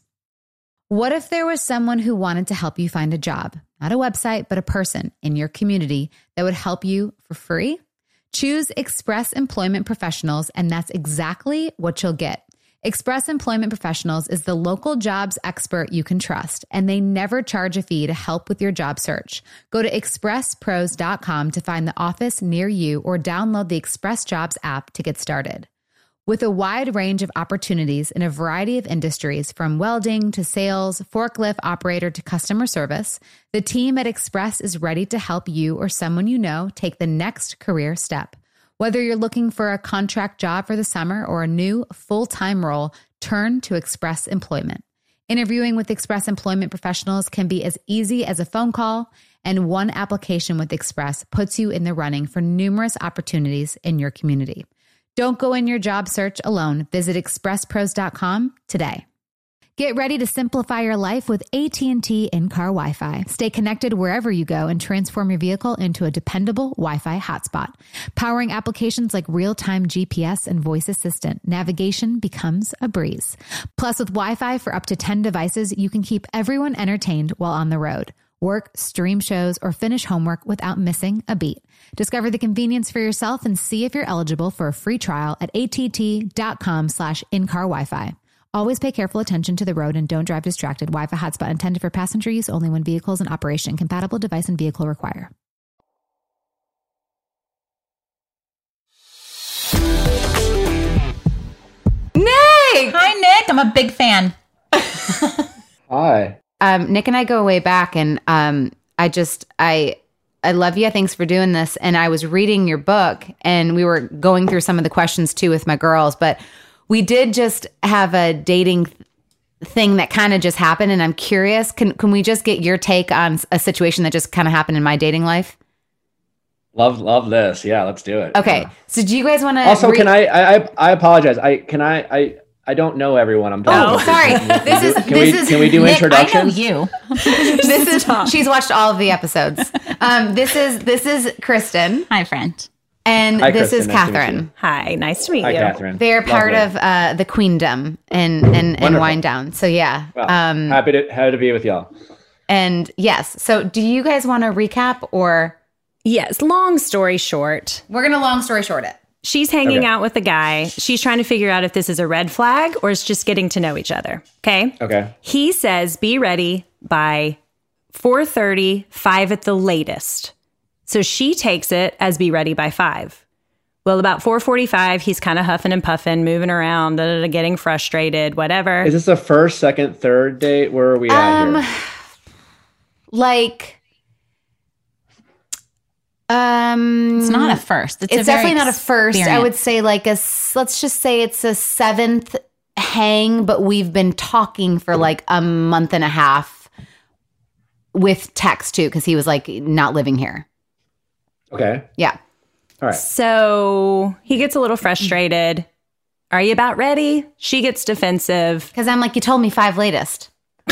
What if there was someone who wanted to help you find a job? Not a website, but a person in your community that would help you for free? Choose Express Employment Professionals, and that's exactly what you'll get. Express Employment Professionals is the local jobs expert you can trust, and they never charge a fee to help with your job search. Go to express pros dot com to find the office near you or download the Express Jobs app to get started. With a wide range of opportunities in a variety of industries, from welding to sales, forklift operator to customer service, the team at Express is ready to help you or someone you know take the next career step. Whether you're looking for a contract job for the summer or a new full-time role, turn to Express Employment. Interviewing with Express Employment Professionals can be as easy as a phone call, and one application with Express puts you in the running for numerous opportunities in your community. Don't go in your job search alone. Visit express pros dot com today. Get ready to simplify your life with A T and T in-car Wi-Fi. Stay connected wherever you go and transform your vehicle into a dependable Wi-Fi hotspot. Powering applications like real-time G P S and voice assistant, navigation becomes a breeze. Plus, with Wi-Fi for up to ten devices, you can keep everyone entertained while on the road. Work, stream shows, or finish homework without missing a beat. Discover the convenience for yourself and see if you're eligible for a free trial at att.com slash in-car Wi-Fi. Always pay careful attention to the road and don't drive distracted. Wi-Fi hotspot intended for passenger use only when vehicles in operation. Compatible device and vehicle require. Nick! Hi, Nick. I'm a big fan. Hi. Um, Nick and I go way back, and um, I just, I I love you. Thanks for doing this. And I was reading your book, and we were going through some of the questions, too, with my girls. But we did just have a dating th- thing that kind of just happened, and I'm curious. Can can we just get your take on a situation that just kind of happened in my dating life? Love love this. Yeah, let's do it. Okay. Yeah. So do you guys want to... Also, re- can I, I I apologize. I Can I... I I don't know everyone I'm talking Oh, to. sorry. Can This we is- do- Can this we is- can we do Nick, introductions? I know you. This is... She's watched all of the episodes. Um, this is This is Kristen, Hi, friend. and Hi, this Kristen. is Nice to meet Catherine. you. Hi, nice to meet Hi, you. Catherine. They're part Lovely. of uh, the Queendom and and, and Wonderful. Wind Down. So yeah. Well, um, happy to happy to be with y'all. and yes. So do you guys want to recap, or Yes, long story short, we're gonna long story short it? she's hanging Okay. out with a guy. She's trying to figure out if this is a red flag or it's just getting to know each other. Okay. Okay. He says, be ready by four thirty, five at the latest. So she takes it as be ready by five. Well, about four forty-five, he's kind of huffing and puffing, moving around, da, da, da, getting frustrated, whatever. Is this a first, second, third date? Where are we at Um, here? like, um, It's not a first. It's, It's a very definitely not a first. I experience. would say like a. s- Let's just say it's a seventh hang, but we've been talking for like a month and a half with text too, because he was like not living here. Okay. Yeah. All right. So he gets a little frustrated. Are you about ready? She gets defensive. Because I'm like, you told me five latest.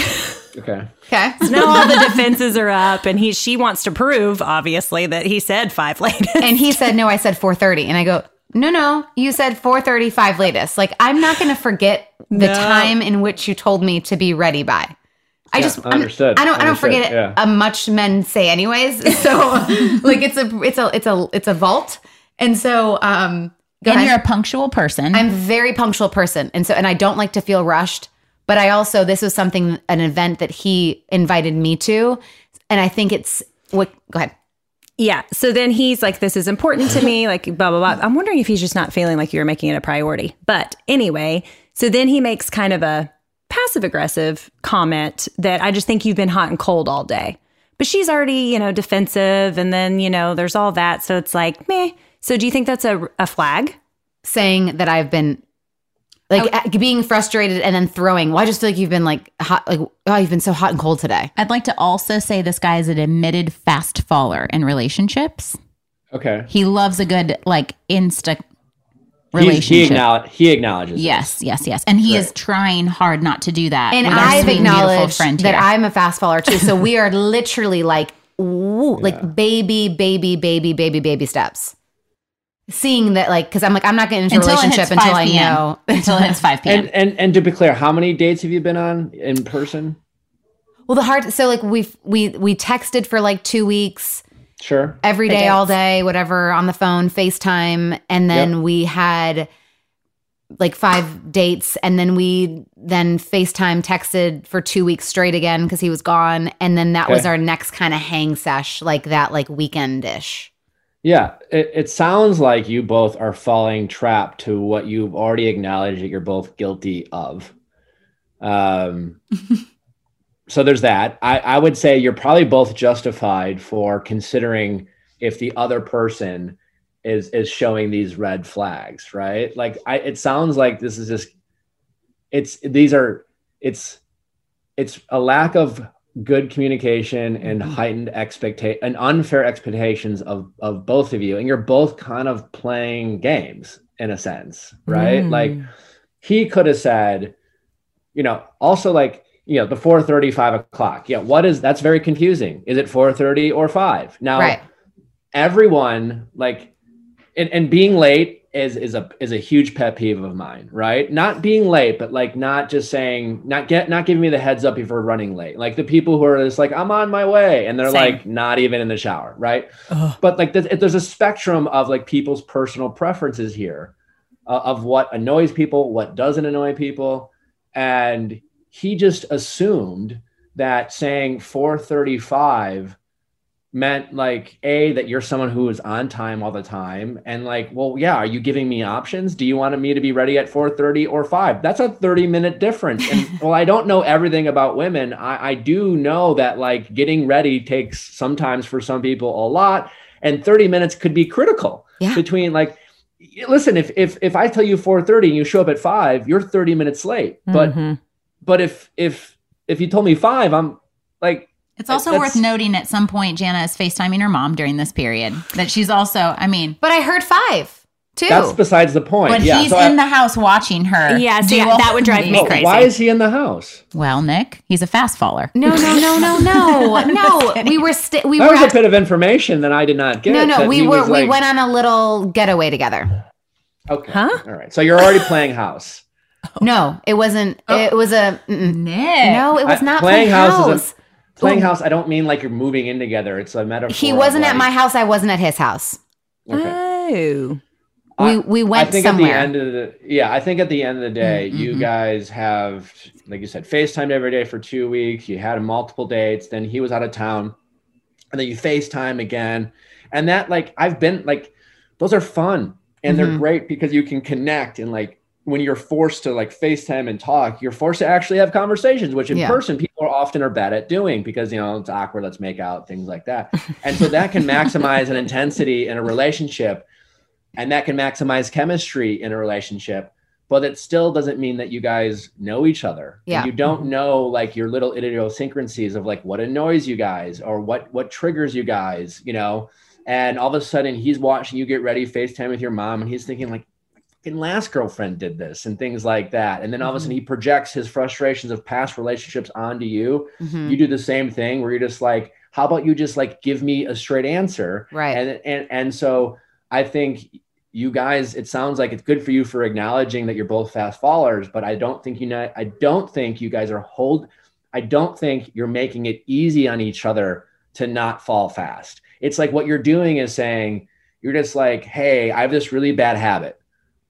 Okay. Okay. Now all the defenses are up, and he she wants to prove, obviously, that he said five latest. And he said, no, I said four thirty. And I go, no, no, you said four thirty, five latest. Like, I'm not going to forget the No. time in which you told me to be ready by. I Yeah, just I'm- understood. I don't. I don't Understood, forget yeah. uh, much men say, anyways. So, like, it's a, it's a, it's a, it's a vault. And so, um, go and ahead. you're a punctual person. I'm a very punctual person, and so, and I don't like to feel rushed. But I also, this was something, an event that he invited me to, and I think it's what. Go ahead. Yeah. So then he's like, this is important to me, like, blah, blah, blah. I'm wondering if he's just not feeling like you're making it a priority. But anyway, so then he makes kind of a passive aggressive comment that I just think you've been hot and cold all day. But she's already, you know, defensive. And then, you know, there's all that. So it's like, meh. So do you think that's a, a flag? Saying that I've been like uh, being frustrated and then throwing. Well, I just feel like you've been like hot, like oh, you've been so hot and cold today. I'd like to also say this guy is an admitted fast faller in relationships. Okay. He loves a good like insta He's, relationship. he, acknowledge, he acknowledges. Yes, yes, yes. And he is Right. trying hard not to do that. And with our I've sweet and beautiful acknowledged friend that here. I'm a fast follower too. So we are literally like, woo, like baby, baby, baby, baby, baby steps. Seeing that, like, because I'm like, I'm not getting into a until it relationship hits until five I p.m. know. until it hits five p.m. And, and and to be clear, how many dates have you been on in person? Well, the hard. So like we we we texted for like two weeks. Sure. Every The day, all dates. day, whatever, on the phone, FaceTime. And then Yep. we had like five dates. And then we then FaceTime texted for two weeks straight again because he was gone. And then that was Okay. our next kind of hang sesh, like that, like weekend-ish. Yeah, it, it sounds like you both are falling trap to what you've already acknowledged that you're both guilty of. Um, so there's that. I, I would say you're probably both justified for considering if the other person is is showing these red flags, right? Like I, it sounds like this is just it's these are it's it's a lack of good communication and heightened expectation and unfair expectations of of both of you, and you're both kind of playing games in a sense, right? Mm. Like he could have said, you know, also like, you know, the four thirty, five o'clock. Yeah. What is, that's very confusing. Is it four thirty or five? Now, Right. everyone like, and, and being late is, is a, is a huge pet peeve of mine, right? Not being late, but like not just saying, not get, not giving me the heads up before running late. Like the people who are just like, I'm on my way. And they're Same. like, not even in the shower. Right. Ugh. But like, there's, there's a spectrum of like people's personal preferences here uh, of what annoys people, what doesn't annoy people. And he just assumed that saying four thirty-five meant like, A, that you're someone who is on time all the time. And like, well, yeah, are you giving me options? Do you want me to be ready at four thirty or five? That's a thirty minute difference. And well, I don't know everything about women. I, I do know that like getting ready takes sometimes for some people a lot. And thirty minutes could be critical Yeah. between like, listen, if, if, if I tell you four thirty and you show up at five, you're thirty minutes late. But, Mm-hmm. but if, if, if you told me five, I'm like, It's also That's- worth noting at some point, Jana is FaceTiming her mom during this period. That she's also, I mean, But I heard five too. that's besides the point. but yeah. he's so in I- the house watching her. Yeah, see, do that all would drive these- me Oh, crazy. why is he in the house? Well, Nick, he's a fast faller. no, no, no, no, no, no. We were st- we That were was a at- bit of information that I did not get. no, no. that We he were was we like- went on a little getaway together. Okay. Huh? All right. So you're already playing house. No, it wasn't. It was a mm-mm. Nick. no. It was I- not playing playing house house. is Playing house, I don't mean like you're moving in together. It's a metaphor. He of, wasn't at like- my house. I wasn't at his house. Okay. Oh. We I- we I went think somewhere. at the end of the yeah, I think at the end of the day, Mm, you mhm. guys have, like you said, FaceTimed every day for two weeks. You had multiple dates. Then he was out of town, and then you FaceTime again, and that like I've been like, those are fun and they're Mhm. great because you can connect and like when you're forced to like FaceTime and talk, you're forced to actually have conversations, which in Yeah. person people are often are bad at doing because you know it's awkward. Let's make out, things like that, and so that can maximize an intensity in a relationship. And that can maximize chemistry in a relationship, but it still doesn't mean that you guys know each other. Yeah. And you don't know like your little idiosyncrasies of like what annoys you guys or what what triggers you guys, you know. And all of a sudden he's watching you get ready, FaceTime with your mom, and he's thinking like, fucking last girlfriend did this and things like that. And then all of a sudden he projects his frustrations of past relationships onto you. Mhm. You do the same thing where you're just like, how about you just like give me a straight answer? Right. And and and so I think you guys, it sounds like it's good for you for acknowledging that you're both fast followers, but I don't think you know, I don't think you guys are hold, I don't think you're making it easy on each other to not fall fast. It's like what you're doing is saying, you're just like, hey, I have this really bad habit.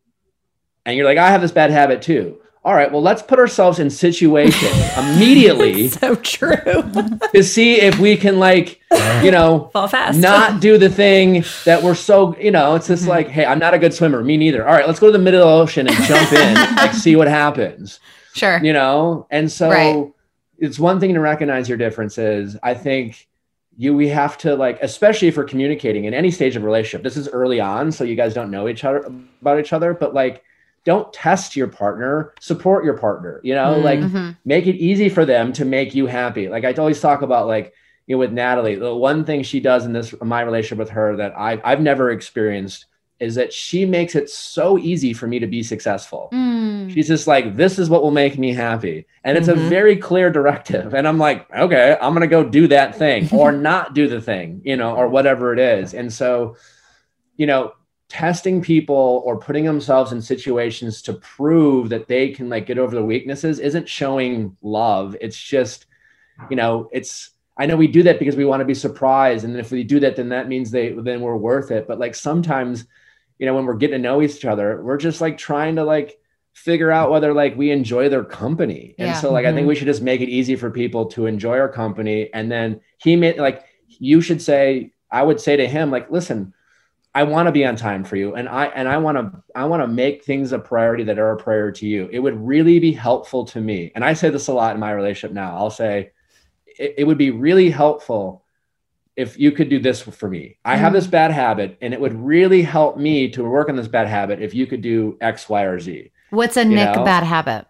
And you're like, I have this bad habit too. All right, well, let's put ourselves in situations immediately So true. to see if we can like, you know, Fall fast. not do the thing that we're so, you know, it's just like, hey, I'm not a good swimmer. Me neither. All right, let's go to the middle of the ocean and jump in, like see what happens, Sure. you know? And so Right. it's one thing to recognize your differences. I think you, we have to like, especially for communicating in any stage of relationship, this is early on. So you guys don't know each other about each other, but like, don't test your partner, support your partner, you know, like Mhm. make it easy for them to make you happy. Like I always talk about like, you know, with Natalie, the one thing she does in this, my relationship with her that I, I've never experienced is that she makes it so easy for me to be successful. Mm. She's just like, this is what will make me happy. And it's Mhm. a very clear directive. And I'm like, okay, I'm going to go do that thing or not do the thing, you know, or whatever it is. And so, you know, testing people or putting themselves in situations to prove that they can like get over the weaknesses isn't showing love. It's just, you know, it's, I know we do that because we want to be surprised. And if we do that, then that means they, then we're worth it. But like sometimes, you know, when we're getting to know each other, we're just like trying to like figure out whether like we enjoy their company. And Yeah. so like, I think we should just make it easy for people to enjoy our company. And then he made like, you should say, I would say to him, like, listen, I want to be on time for you. And I, and I want to, I want to make things a priority that are a priority to you. It would really be helpful to me. And I say this a lot in my relationship now. I'll say, it, it would be really helpful if you could do this for me. I have this bad habit and it would really help me to work on this bad habit if you could do X, Y, or Z. What's a You Nick know? bad habit?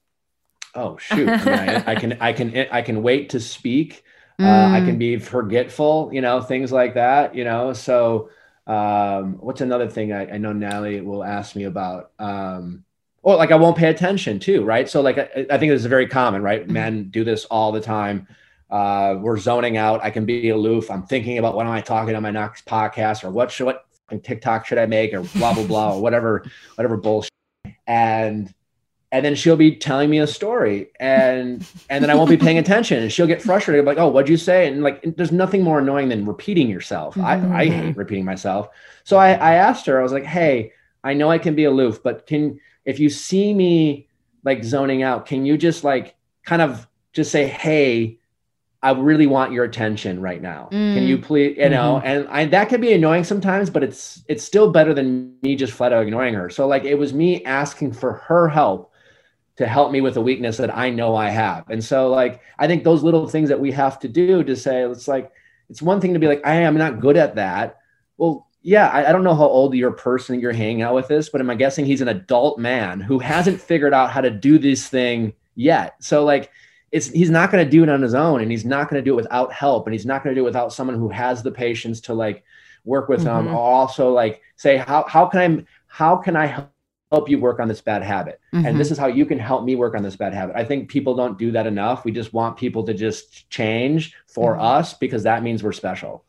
Oh shoot. I, mean, I, I can, I can, I can wait to speak. Uh, I can be forgetful, you know, things like that, you know? So um, what's another thing I, I know Natalie will ask me about? Um, or like I won't pay attention too, right? So like, I, I think this is very common, right? Mm-hmm. Men do this all the time. Uh, we're zoning out. I can be aloof. I'm thinking about what am I talking on my next podcast, or what should, what TikTok should I make, or blah, blah, blah, or whatever, whatever bullshit. And, and then she'll be telling me a story, and, and then I won't be paying attention, and she'll get frustrated. Like, oh, what'd you say? And like, there's nothing more annoying than repeating yourself. Mm-hmm. I, I hate repeating myself. So I, I asked her, I was like, hey, I know I can be aloof, but can, if you see me like zoning out, can you just like kind of just say, hey, I really want your attention right now. Mm. Can you please, you know, mm-hmm. and I, that could be annoying sometimes, but it's, it's still better than me just flat out ignoring her. So like, it was me asking for her help to help me with a weakness that I know I have. And so like, I think those little things that we have to do to say, it's like, it's one thing to be like, I am not good at that. Well, yeah, I, I don't know how old your person you're hanging out with is, but am I guessing he's an adult man who hasn't figured out how to do this thing yet? So like, it's, he's not going to do it on his own, and he's not going to do it without help. And he's not going to do it without someone who has the patience to like work with mm-hmm. them, or also like say, how, how can I, how can I help you work on this bad habit? Mm-hmm. And this is how you can help me work on this bad habit. I think people don't do that enough. We just want people to just change for mm-hmm. us, because that means we're special.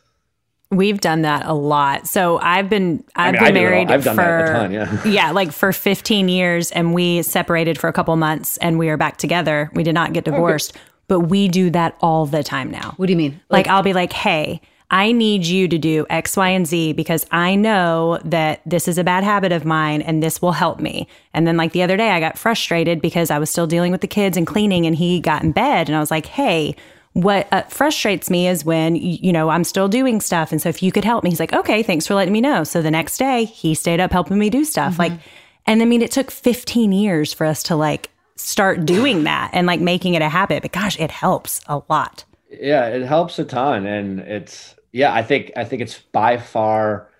We've done that a lot. So I've been, I've I mean, been I married I've done for, that a ton, yeah. yeah, like for fifteen years, and we separated for a couple months, and we are back together. We did not get divorced, okay. but we do that all the time now. What do you mean? Like, like I'll be like, hey, I need you to do X, Y, and Z, because I know that this is a bad habit of mine and this will help me. And then like the other day I got frustrated because I was still dealing with the kids and cleaning, and he got in bed, and I was like, hey, what uh, frustrates me is when, you know, I'm still doing stuff. And so if you could help me, he's like, okay, thanks for letting me know. So the next day he stayed up helping me do stuff. Mm-hmm. Like, and I mean, it took fifteen years for us to like start doing that and like making it a habit, but gosh, it helps a lot. Yeah, it helps a ton. And it's, yeah, I think, I think it's by far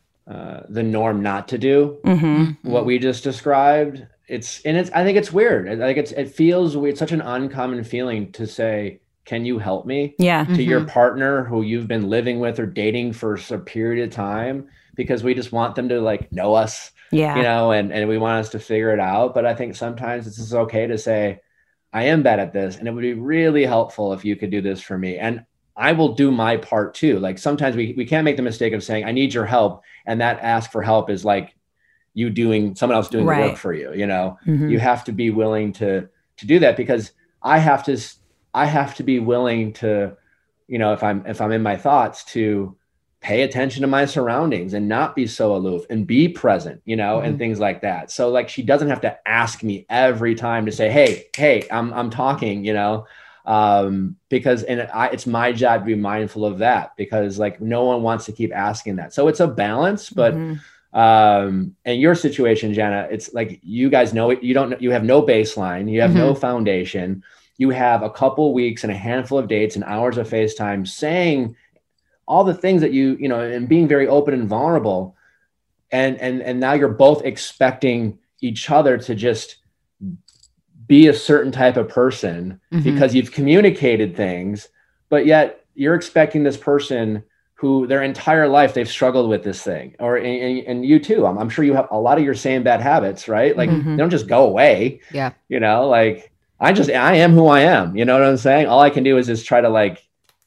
uh, the norm not to do mm-hmm. what we just described. It's, and it's, I think it's weird. I think it's, it feels weird. It's such an uncommon feeling to say, can you help me? Yeah. To mm-hmm. your partner who you've been living with or dating for a period of time, because we just want them to like know us, yeah. you know, and, and we want us to figure it out. But I think sometimes it's just okay to say, I am bad at this, and it would be really helpful if you could do this for me. And I will do my part too. Like sometimes we, we can't make the mistake of saying, I need your help. And that ask for help is like you doing, someone else doing right. the work for you. You know, mm-hmm. you have to be willing to, to do that, because I have to I have to be willing to, you know, if I'm, if I'm in my thoughts, to pay attention to my surroundings and not be so aloof and be present, you know, mm-hmm. and things like that. So like, she doesn't have to ask me every time to say, hey, hey, I'm, I'm talking, you know, um, because, and I, it's my job to be mindful of that, because like, no one wants to keep asking that. So it's a balance, but, mm-hmm. um, in your situation, Jana, it's like, you guys know it, you don't, you have no baseline, you have mm-hmm. no foundation. You have a couple weeks and a handful of dates and hours of FaceTime saying all the things that you, you know, and being very open and vulnerable. And, and, and now you're both expecting each other to just be a certain type of person mm-hmm. because you've communicated things, but yet you're expecting this person who their entire life they've struggled with this thing, or, and, and you too, I'm, I'm sure you have a lot of your same bad habits, right? Like mm-hmm. they don't just go away. Yeah. You know, like, I just, I am who I am. You know what I'm saying? All I can do is just try to like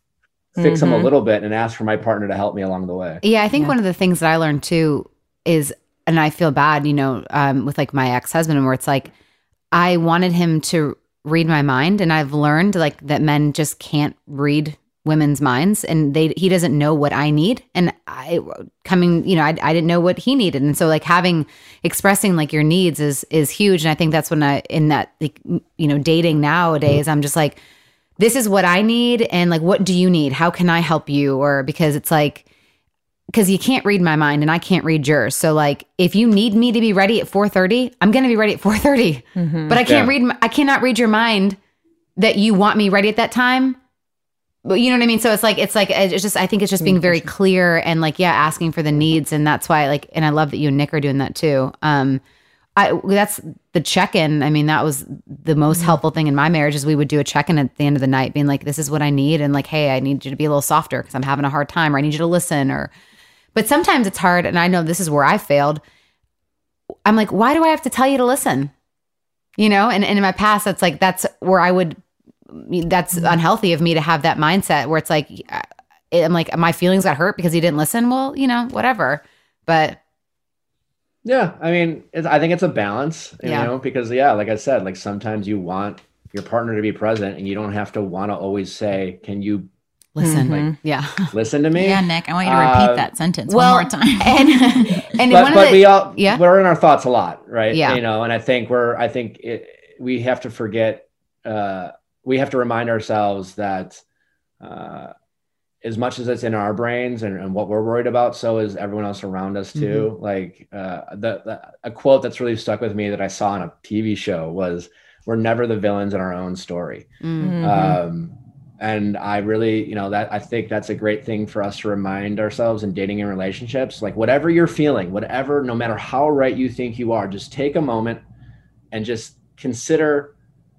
fix mm-hmm. them a little bit and ask for my partner to help me along the way. Yeah. I think yeah. one of the things that I learned too is, and I feel bad, you know, um, with like my ex-husband, where it's like, I wanted him to read my mind. And I've learned like that men just can't read women's minds, and they, he doesn't know what I need. And I coming, you know, I, I didn't know what he needed. And so like having, expressing like your needs is, is huge. And I think that's when I, in that, like, you know, dating nowadays, I'm just like, this is what I need. And like, what do you need? How can I help you? Or because it's like, because you can't read my mind and I can't read yours. So like, if you need me to be ready at four thirty, I'm going to be ready at four thirty, mm-hmm. but I can't yeah. read, I cannot read your mind that you want me ready at that time. But you know what I mean? So it's like, it's like, it's just, I think it's just being very clear and like, yeah, asking for the needs. And that's why like, and I love that you and Nick are doing that too. Um, I, that's the check-in. I mean, that was the most mm-hmm. helpful thing in my marriage, is we would do a check-in at the end of the night being like, this is what I need. And like, hey, I need you to be a little softer because I'm having a hard time, or I need you to listen, or, but sometimes it's hard. And I know this is where I failed. I'm like, why do I have to tell you to listen? You know, and, and in my past, that's like, that's where I would, that's unhealthy of me to have that mindset where it's like, I'm like, my feelings got hurt because he didn't listen. Well, you know, whatever. But yeah, I mean, it's, I think it's a balance, you Yeah. know, because yeah, like I said, like sometimes you want your partner to be present and you don't have to want to always say, can you listen, Mhm. like, yeah. listen to me? Yeah, Nick, I want you to repeat Uh, that sentence Well, one more time. and and but one but of the, we all yeah. we're in our thoughts a lot, right? Yeah. You know, and I think we're I think it, we have to forget uh we have to remind ourselves that uh as much as it's in our brains and, and what we're worried about, so is everyone else around us too. Mm-hmm. Like uh the, the a quote that's really stuck with me that I saw on a T V show was, we're never the villains in our own story. Mm. Um And I really, you know, that I think that's a great thing for us to remind ourselves in dating and relationships. Like whatever you're feeling, whatever, no matter how right you think you are, just take a moment and just consider,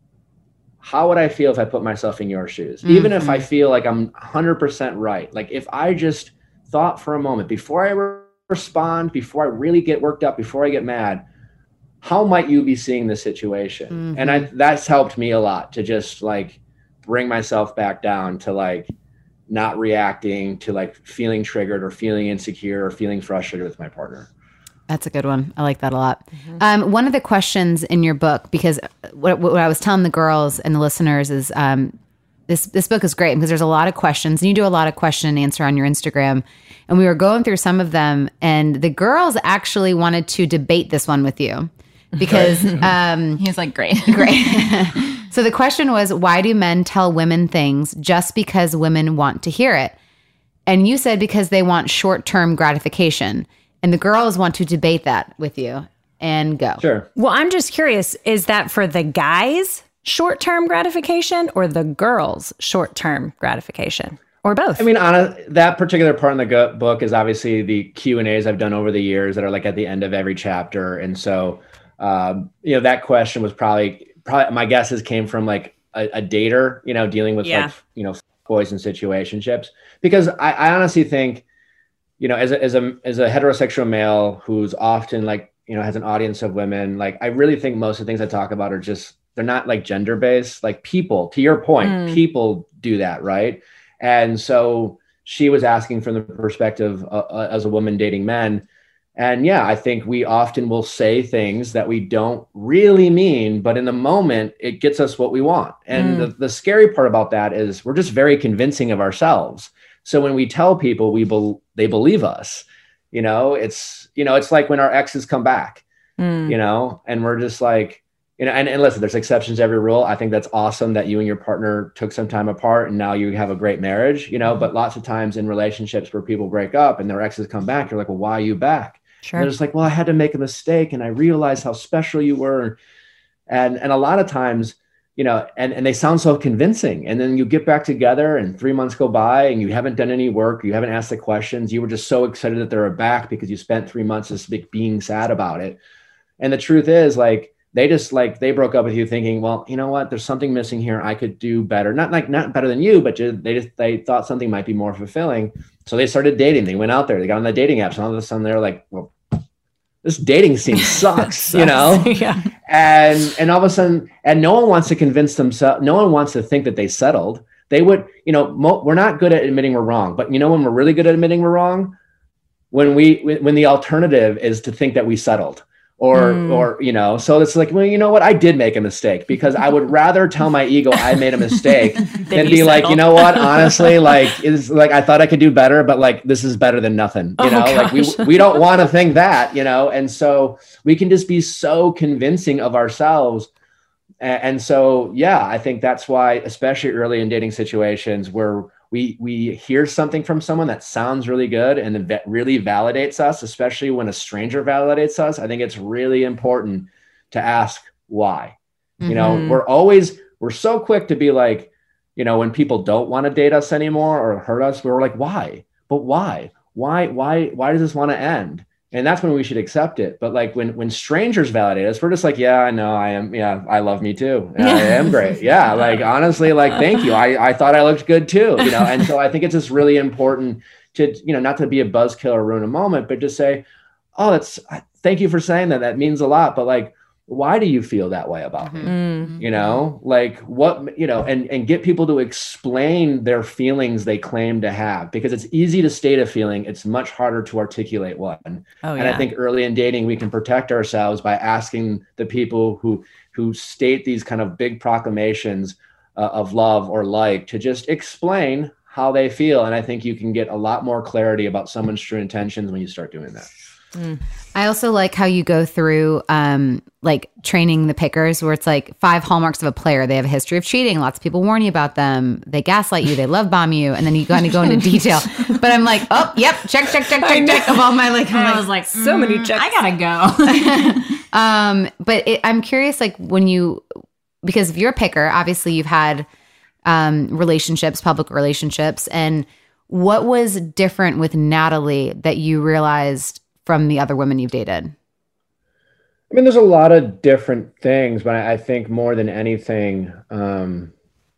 how would I feel if I put myself in your shoes? Mm-hmm. Even if I feel like I'm one hundred percent right. Like if I just thought for a moment before I re- respond, before I really get worked up, before I get mad, how might you be seeing the situation? Mm-hmm. And I, that's helped me a lot to just like bring myself back down to like not reacting to like feeling triggered or feeling insecure or feeling frustrated with my partner. That's a good one. I like that a lot. Um, one of the questions in your book, because what, what I was telling the girls and the listeners is um, this this book is great because there's a lot of questions, and you do a lot of question and answer on your Instagram. And we were going through some of them, and the girls actually wanted to debate this one with you because um, He was like, great. great. So the question was, why do men tell women things just because women want to hear it? And you said because they want short-term gratification. And the girls want to debate that with you and go. Sure. Well, I'm just curious, is that for the guys' short-term gratification or the girls' short-term gratification? Or both? I mean, on a, that particular part in the go- book is obviously the Q and A's I've done over the years that are like at the end of every chapter. And so, um, you know, that question was probably, probably my guess is came from like a, a dater, you know, dealing with Yeah. like, you know, boys and situationships. Because I, I honestly think, you know, as a, as a, as a heterosexual male who's often like, you know, has an audience of women, like, I really think most of the things I talk about are just, they're not like gender based, like people, to your point, Mm. people do that. Right. And so she was asking from the perspective uh, uh, as a woman dating men. And yeah, I think we often will say things that we don't really mean, but in the moment it gets us what we want. And Mm. the, the scary part about that is we're just very convincing of ourselves. So when we tell people, we be, they believe us, you know, it's, you know, it's like when our exes come back, Mm. you know, and we're just like, you know, and, and listen, there's exceptions to every rule. I think that's awesome that you and your partner took some time apart and now you have a great marriage, you know, but lots of times in relationships where people break up and their exes come back, you're like, well, why are you back? Sure. And they're just like, well, I had to make a mistake and I realized how special you were. And, and a lot of times, you know, and, and they sound so convincing. And then you get back together and three months go by and you haven't done any work. You haven't asked the questions. You were just so excited that they're back because you spent three months just being sad about it. And the truth is, like, they just like, they broke up with you thinking, well, you know what, there's something missing here. I could do better. Not like, not better than you, but just, they just, they thought something might be more fulfilling. So they started dating. They went out there, they got on the dating apps and all of a sudden they're like, well, this dating scene sucks, you know? Yeah. And, and all of a sudden, and no one wants to convince themselves, no one wants to think that they settled. They would, you know, mo- we're not good at admitting we're wrong, but you know, when we're really good at admitting we're wrong, when we, when the alternative is to think that we settled. Or, Mm. or, you know, so it's like, well, you know what? I did make a mistake because I would rather tell my ego I made a mistake than you be like, settled. you know what? Honestly, like, is like, I thought I could do better, but like, this is better than nothing, you Oh, know, like we, gosh. we don't want to think that, you know? And so we can just be so convincing of ourselves. And, and so, yeah, I think that's why, especially early in dating situations where we, we hear something from someone that sounds really good and that really validates us, especially when a stranger validates us, I think it's really important to ask why. You know, Mhm. we're always, we're so quick to be like, you know, when people don't want to date us anymore or hurt us, we're like, why? But why? Why, why, why does this want to end? And that's when we should accept it. But like when, when strangers validate us, we're just like, yeah, I know I am. Yeah. I love me too. Yeah, I am great. Yeah. Like, honestly, like, thank you. I, I thought I looked good too, you know? And so I think it's just really important to, you know, not to be a buzzkill or ruin a moment, but just say, oh, that's, thank you for saying that. That means a lot. But like, why do you feel that way about me? Mm. You know, like what, you know, and, and get people to explain their feelings they claim to have, because it's easy to state a feeling. It's much harder to articulate one. Oh, and yeah. I think early in dating, we can protect ourselves by asking the people who, who state these kind of big proclamations uh, of love or like to just explain how they feel. And I think you can get a lot more clarity about someone's true intentions when you start doing that. Mm. I also like how you go through um, like training the pickers, where it's like five hallmarks of a player. They have a history of cheating. Lots of people warn you about them. They gaslight you. They love bomb you. And then you kind of go into detail. But I'm like, oh, yep, check, check, check, check, check of all my like. I was like, so many mm, checks. I gotta go. um, but it, I'm curious, like when you, because if you're a picker, obviously you've had um, relationships, public relationships, and what was different with Natalie that you realized from the other women you've dated? I mean, there's a lot of different things, but I think more than anything, um,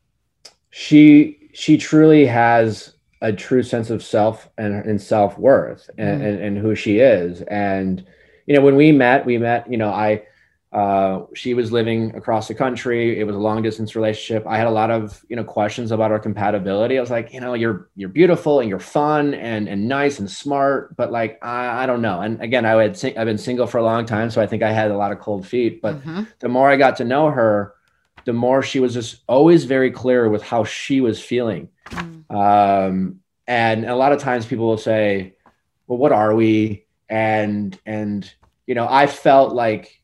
she she truly has a true sense of self and, and self-worth and, mm. and, and who she is. And, you know, when we met, we met, you know, I, uh, she was living across the country. It was a long distance relationship. I had a lot of, you know, questions about our compatibility. I was like, you know, you're, you're beautiful and you're fun and, and nice and smart, but like, I, I don't know. And again, I had, I've been single for a long time. So I think I had a lot of cold feet, but mm-hmm. the more I got to know her, the more she was just always very clear with how she was feeling. Mm. Um, and a lot of times people will say, well, what are we? And, and, you know, I felt like,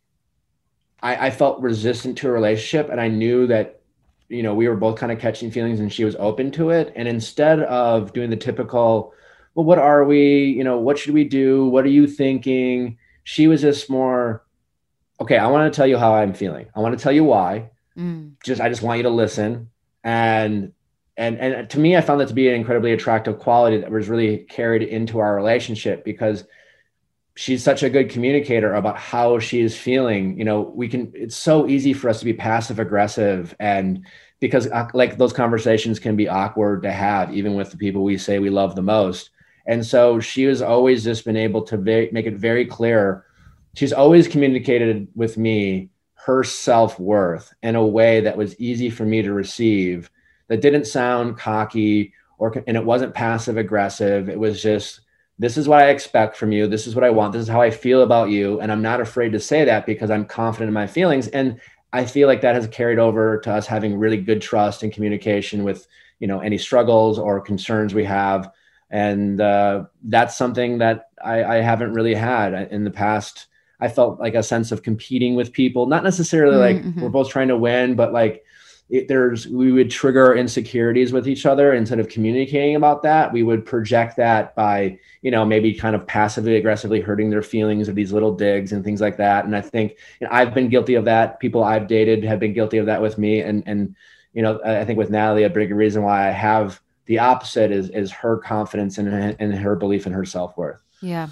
I, I felt resistant to a relationship, and I knew that, you know, we were both kind of catching feelings and she was open to it. And instead of doing the typical, well, what are we, you know, what should we do? What are you thinking? She was just more, okay, I want to tell you how I'm feeling. I want to tell you why. Mm. Just, I just want you to listen. And, and, and to me, I found that to be an incredibly attractive quality that was really carried into our relationship, because she's such a good communicator about how she is feeling. You know, we can, it's so easy for us to be passive aggressive, and because uh, like those conversations can be awkward to have, even with the people we say we love the most. And so she has always just been able to very, make it very clear. She's always communicated with me her self-worth in a way that was easy for me to receive, that didn't sound cocky or, and it wasn't passive aggressive. It was just, this is what I expect from you. This is what I want. This is how I feel about you. And I'm not afraid to say that because I'm confident in my feelings. And I feel like that has carried over to us having really good trust and communication with, you know, any struggles or concerns we have. And uh, that's something that I, I haven't really had in the past. I felt like a sense of competing with people, not necessarily like mm-hmm. we're both trying to win, but like it, there's, we would trigger insecurities with each other. Instead of communicating about that, we would project that by, you know, maybe kind of passively aggressively hurting their feelings of these little digs and things like that. And I think, you know, I've been guilty of that. People I've dated have been guilty of that with me. And, and, you know, I think with Natalie, a big reason why I have the opposite is, is her confidence and, and her belief in her self-worth. Yeah.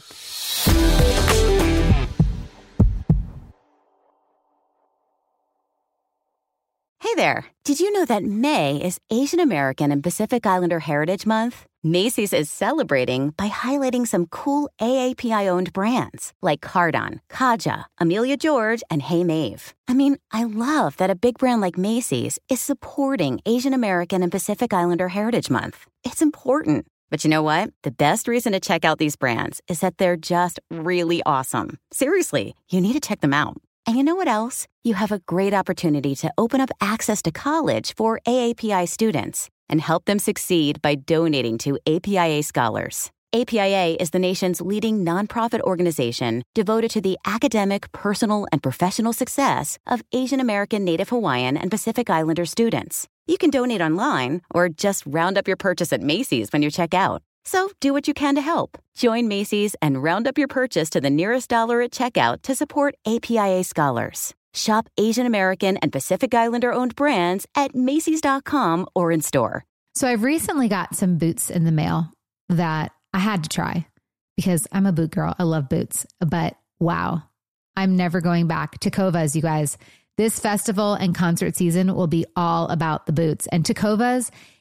Hey there. Did you know that May is Asian American and Pacific Islander Heritage Month? Macy's is celebrating by highlighting some cool A A P I-owned brands like Cardon, Kaja, Amelia George, and Hey Mave. I mean, I love that a big brand like Macy's is supporting Asian American and Pacific Islander Heritage Month. It's important. But you know what? The best reason to check out these brands is that they're just really awesome. Seriously, you need to check them out. And you know what else? You have a great opportunity to open up access to college for A A P I students and help them succeed by donating to A P I A Scholars. A P I A is the nation's leading nonprofit organization devoted to the academic, personal, and professional success of Asian American, Native Hawaiian, and Pacific Islander students. You can donate online or just round up your purchase at Macy's when you check out. So do what you can to help. Join Macy's and round up your purchase to the nearest dollar at checkout to support A P I A Scholars. Shop Asian American and Pacific Islander-owned brands at Macy's dot com or in store. So I've recently got some boots in the mail that I had to try because I'm a boot girl. I love boots. But wow, I'm never going back. Tecovas, you guys. This festival and concert season will be all about the boots. And Tecovas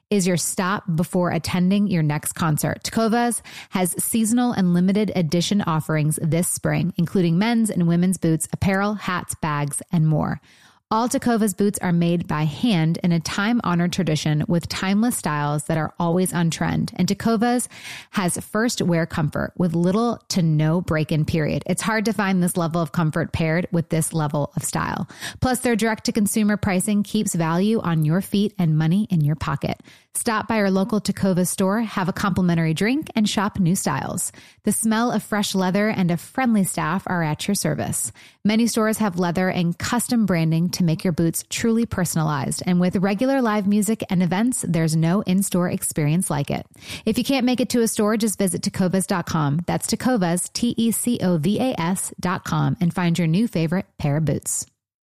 is your stop before attending your next concert. Tecovas has seasonal and limited edition offerings this spring, including men's and women's boots, apparel, hats, bags, and more. All Tecovas boots are made by hand in a time-honored tradition with timeless styles that are always on trend. And Tecovas has first wear comfort with little to no break-in period. It's hard to find this level of comfort paired with this level of style. Plus, their direct-to-consumer pricing keeps value on your feet and money in your pocket. Stop by your local Tecovas store, have a complimentary drink, and shop new styles. The smell of fresh leather and a friendly staff are at your service. Many stores have leather and custom branding to make your boots truly personalized. And with regular live music and events, there's no in-store experience like it. If you can't make it to a store, just visit tecovas dot com. That's Tecovas, T E C O V A S dot com, and find your new favorite pair of boots.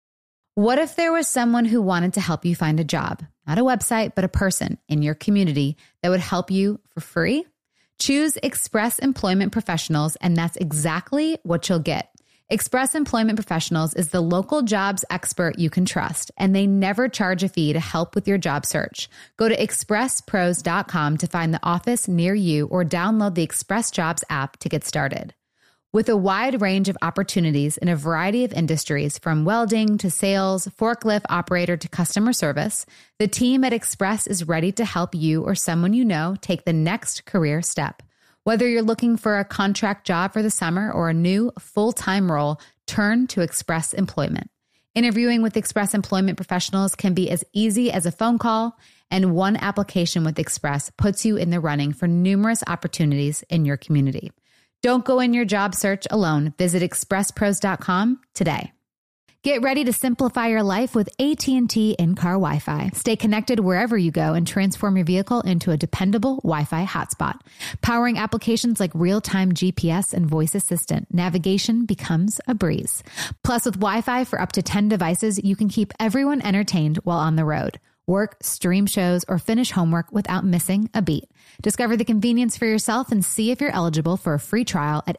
What if there was someone who wanted to help you find a job? Not a website, but a person in your community that would help you for free? Choose Express Employment Professionals, and that's exactly what you'll get. Express Employment Professionals is the local jobs expert you can trust, and they never charge a fee to help with your job search. Go to express pros dot com to find the office near you or download the Express Jobs app to get started. With a wide range of opportunities in a variety of industries, from welding to sales, forklift operator to customer service, the team at Express is ready to help you or someone you know take the next career step. Whether you're looking for a contract job for the summer or a new full-time role, turn to Express Employment. Interviewing with Express Employment Professionals can be as easy as a phone call, and one application with Express puts you in the running for numerous opportunities in your community. Don't go in your job search alone. Visit express pros dot com today. Get ready to simplify your life with A T and T in-car Wi-Fi. Stay connected wherever you go and transform your vehicle into a dependable Wi-Fi hotspot. Powering applications like real-time G P S and voice assistant, navigation becomes a breeze. Plus, with Wi-Fi for up to ten devices, you can keep everyone entertained while on the road. Work, stream shows, or finish homework without missing a beat. Discover the convenience for yourself and see if you're eligible for a free trial at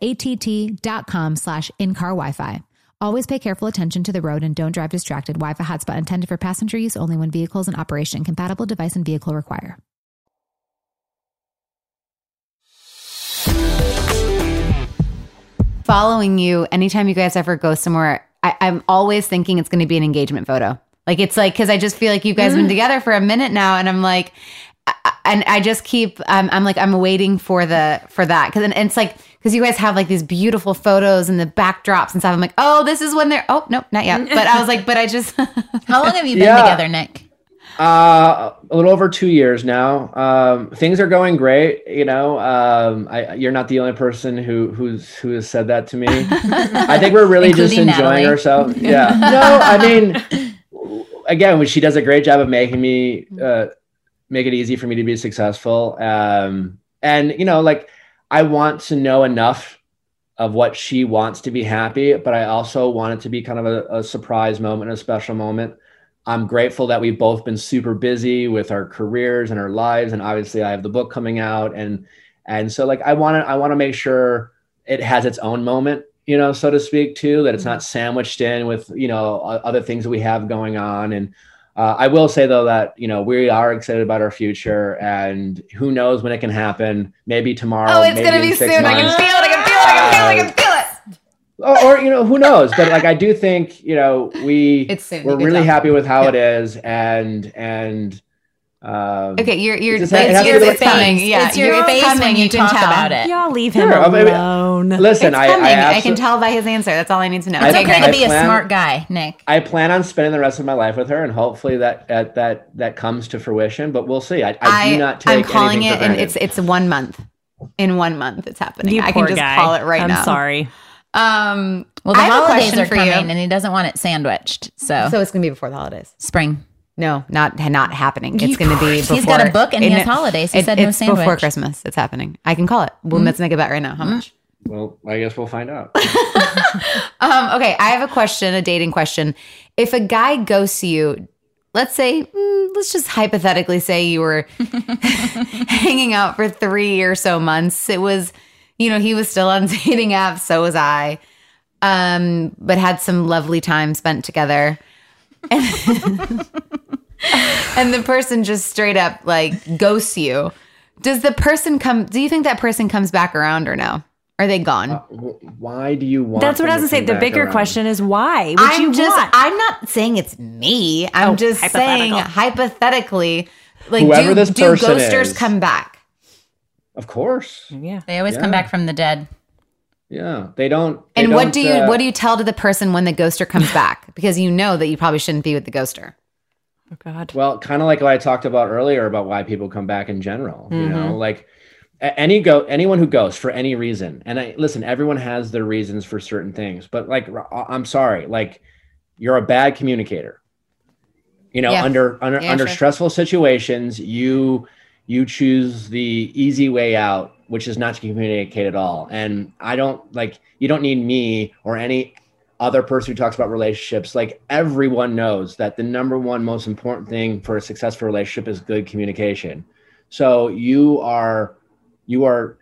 att.com slash in-car Wi-Fi. Always pay careful attention to the road and don't drive distracted. Wi-Fi hotspot intended for passenger use only when vehicles in operation. Compatible device and vehicle require. Following you, anytime you guys ever go somewhere, I, I'm always thinking it's going to be an engagement photo. Like, it's like, because I just feel like you guys have been together for a minute now, and I'm like, I, and I just keep, um, I'm like, I'm waiting for the, for that. Because and it's like, because you guys have like these beautiful photos and the backdrops and stuff. I'm like, oh, this is when they're, oh, no, not yet. But I was like, but I just. How long have you been yeah. together, Nick? Uh, a little over two years now. Um, things are going great. You know, um, I, you're not the only person who who's who has said that to me. I think we're really just enjoying Natalie. ourselves. Yeah. No, I mean, again, she does a great job of making me uh, make it easy for me to be successful. Um, and you know, like, I want to know enough of what she wants to be happy, but I also want it to be kind of a, a surprise moment, a special moment. I'm grateful that we've both been super busy with our careers and our lives. And obviously I have the book coming out. And, and so like, I want to, I want to make sure it has its own moment, you know, so to speak too, that it's not sandwiched in with, you know, other things that we have going on. And uh, I will say though, that, you know, we are excited about our future, and who knows when it can happen. Maybe tomorrow. Oh, it's going to be soon. Months. I can feel it. I can feel it. I can feel it. I can feel it. Or, or, you know, who knows? But like, I do think, you know, we, It's soon. we're You can really tell. happy with how Yeah. it is. And, and, um, Okay, you're, you're, It it's, just ha- it has to your be the right coming. time. Yeah, It's your you're face coming. when you can talk tell. about it. Y'all leave him Sure, I mean, alone. listen, It's I, coming. I, I, abso- can tell by his answer. That's all I need to know. I It's think okay I to be a plan- smart guy, Nick. I plan on spending the rest of my life with her, and hopefully that, that, that, that comes to fruition, but we'll see. I, I do not take I'm calling anything it, for and granted. it's it's one month. In one month, it's happening. You I poor can just guy. call it right I'm now. sorry. Um, Well, the I have a holidays question are for coming, you. and he doesn't want it sandwiched. So, So it's gonna be before the holidays. spring. No, not not happening. It's You- going to be before. He's got a book and he it- has holidays. He it- said no it's before sandwich. Christmas. It's happening. I can call it. Well, let's make a bet right now. How much? Well, I guess we'll find out. Um, okay, I have a question, a dating question. If a guy ghosts you, let's say, mm, let's just hypothetically say you were hanging out for three or so months. It was, you know, he was still on dating apps, so was I, um, but had some lovely time spent together. And, and the person just straight up like ghosts you, does the person come, do you think that person comes back around or no? Are they gone? Uh, why do you want? That's what I was gonna say. The bigger around? question is why? Would I'm you just, want? I'm not saying it's me. I'm Oh, just saying hypothetically, like Whoever do, this do person ghosters is. come back? Of course. Yeah. They always Yeah. come back from the dead. Yeah. They don't. They And what don't, do you uh, what do you tell to the person when the ghoster comes back? Because you know that you probably shouldn't be with the ghoster. Oh God. Well, kind of like what I talked about earlier about why people come back in general. You Mm-hmm. know, like a- any go anyone who goes for any reason. And I listen, everyone has their reasons for certain things, but like I- I'm sorry, like you're a bad communicator. You know, Yeah. under under Yeah, under sure. stressful situations, you you choose the easy way out, which is not to communicate at all. And I don't like you don't need me or any other person who talks about relationships. Like everyone knows that the number one most important thing for a successful relationship is good communication. So you are you are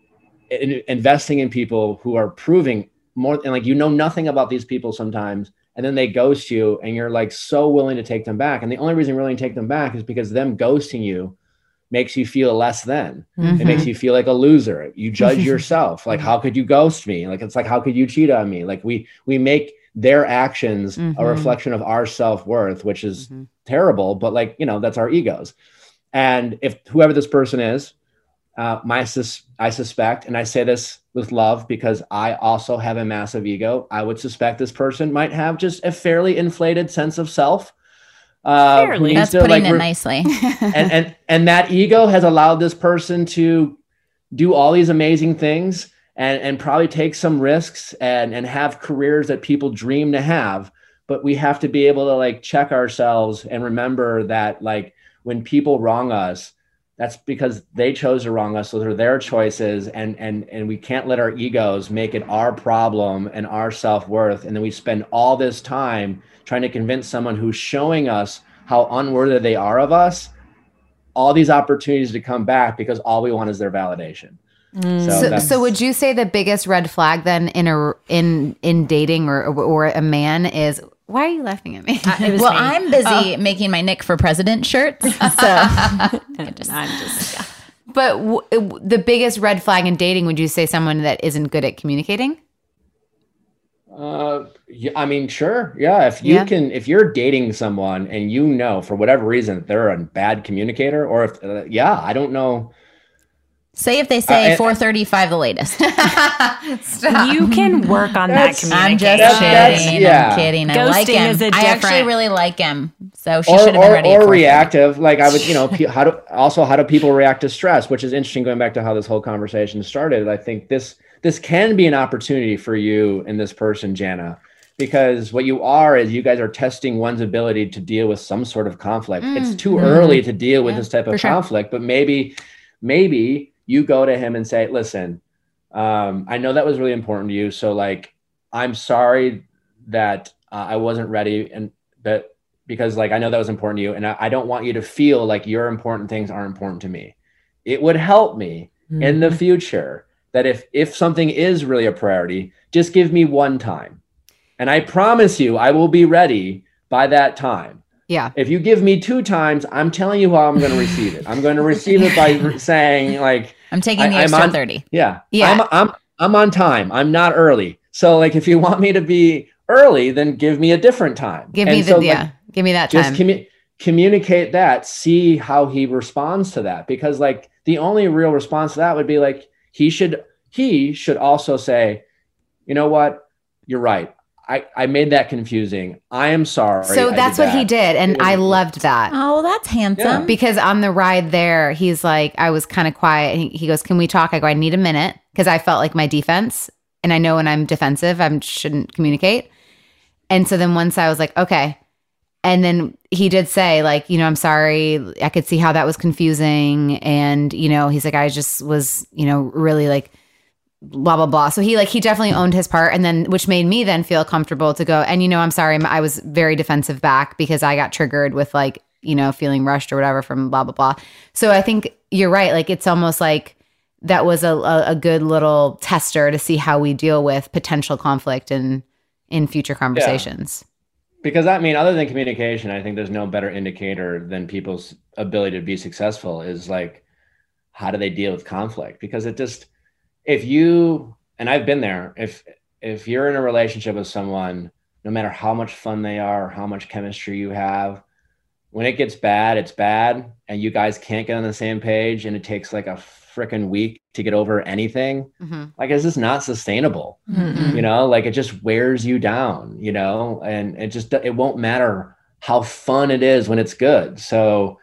in, investing in people who are proving more, and like you know nothing about these people sometimes, and then they ghost you, and you're like so willing to take them back. And the only reason you're willing to take them back is because them ghosting you makes you feel less than. It makes you feel like a loser. You judge yourself. Like, how could you ghost me? Like, it's like, how could you cheat on me? Like we, we make their actions Mhm. a reflection of our self-worth, which is Mhm. terrible, but like, you know, that's our egos. And if whoever this person is, uh, my, sus- I suspect, and I say this with love because I also have a massive ego, I would suspect this person might have just a fairly inflated sense of self. Uh, who Fairly. needs That's to, putting like, it re- nicely. and and and that ego has allowed this person to do all these amazing things and and probably take some risks and and have careers that people dream to have. But we have to be able to like check ourselves and remember that like when people wrong us, that's because they chose to wrong us. Those are their choices, and and and we can't let our egos make it our problem and our self-worth. And then we spend all this time trying to convince someone who's showing us how unworthy they are of us, all these opportunities to come back because all we want is their validation. Mm. So, So, that's, so would you say the biggest red flag then in a in in dating or or a man is, why are you laughing at me? It was Well, me. I'm busy making my Nick for President shirts. So I just, I'm just yeah. But w- w- the biggest red flag in dating, would you say someone that isn't good at communicating? uh, yeah, I mean, sure. Yeah. If you Yeah. can, if you're dating someone and you know, for whatever reason, they're a bad communicator, or if, uh, yeah, I don't know. say if they say Uh, and- four thirty-five the latest. You can work on that That's- communication. I'm just That's- that's- kidding. yeah. I'm kidding. I Ghosting like him. is a I actually different- really like him. So she Or, should have been or, ready. or at four thirty. reactive. Like I would, you know, pe- how do also, how do people react to stress, which is interesting going back to how this whole conversation started. I think this, this can be an opportunity for you and this person, Jana, because what you are is you guys are testing one's ability to deal with some sort of conflict. It's too early to deal with Yeah, this type of for sure. conflict, but maybe, maybe you go to him and say, listen, um, I know that was really important to you. So like, I'm sorry that uh, I wasn't ready. And that because like, I know that was important to you. And I, I don't want you to feel like your important things aren't important to me. It would help me in the future that if, if something is really a priority, just give me one time. And I promise you, I will be ready by that time. Yeah. If you give me two times, I'm telling you how I'm going to receive it. I'm going to receive it by re- saying like, I'm taking the I- I'm extra on- thirty. yeah, Yeah. I'm, I'm, I'm on time. I'm not early. So like, if you want me to be early, then give me a different time. Give And me the, so, like, yeah. Give me that just time. commu- communicate that, see how he responds to that. Because like the only real response to that would be like, he should, he should also say, you know what, you're right. I, I made that confusing. I am sorry. So I that's did what he that. did. And It was- I loved that. Oh, that's handsome. Yeah. Because on the ride there, he's like, I was kind of quiet. He, he goes, can we talk? I go, I need a minute. Because I felt like my defense. And I know when I'm defensive, I shouldn't communicate. And so then once I was like, okay. And then he did say like, you know, I'm sorry. I could see how that was confusing. And, you know, he's like, I just was, you know, really like blah, blah, blah. So he like, he definitely owned his part. And then, which made me then feel comfortable to go, and, you know, I'm sorry. I was very defensive back because I got triggered with like, you know, feeling rushed or whatever from blah, blah, blah. So I think you're right. Like, it's almost like that was a, a, a good little tester to see how we deal with potential conflict in, in future conversations. Because I mean, other than communication, I think there's no better indicator than people's ability to be successful is like, how do they deal with conflict? Because it just, if you, and I've been there, if, if you're in a relationship with someone, no matter how much fun they are, or how much chemistry you have, when it gets bad, it's bad. And you guys can't get on the same page and it takes like a freaking week to get over anything. Mm-hmm. Like, it's just not sustainable, mm-hmm. you know, like it just wears you down, you know, and it just, it won't matter how fun it is when it's good. So,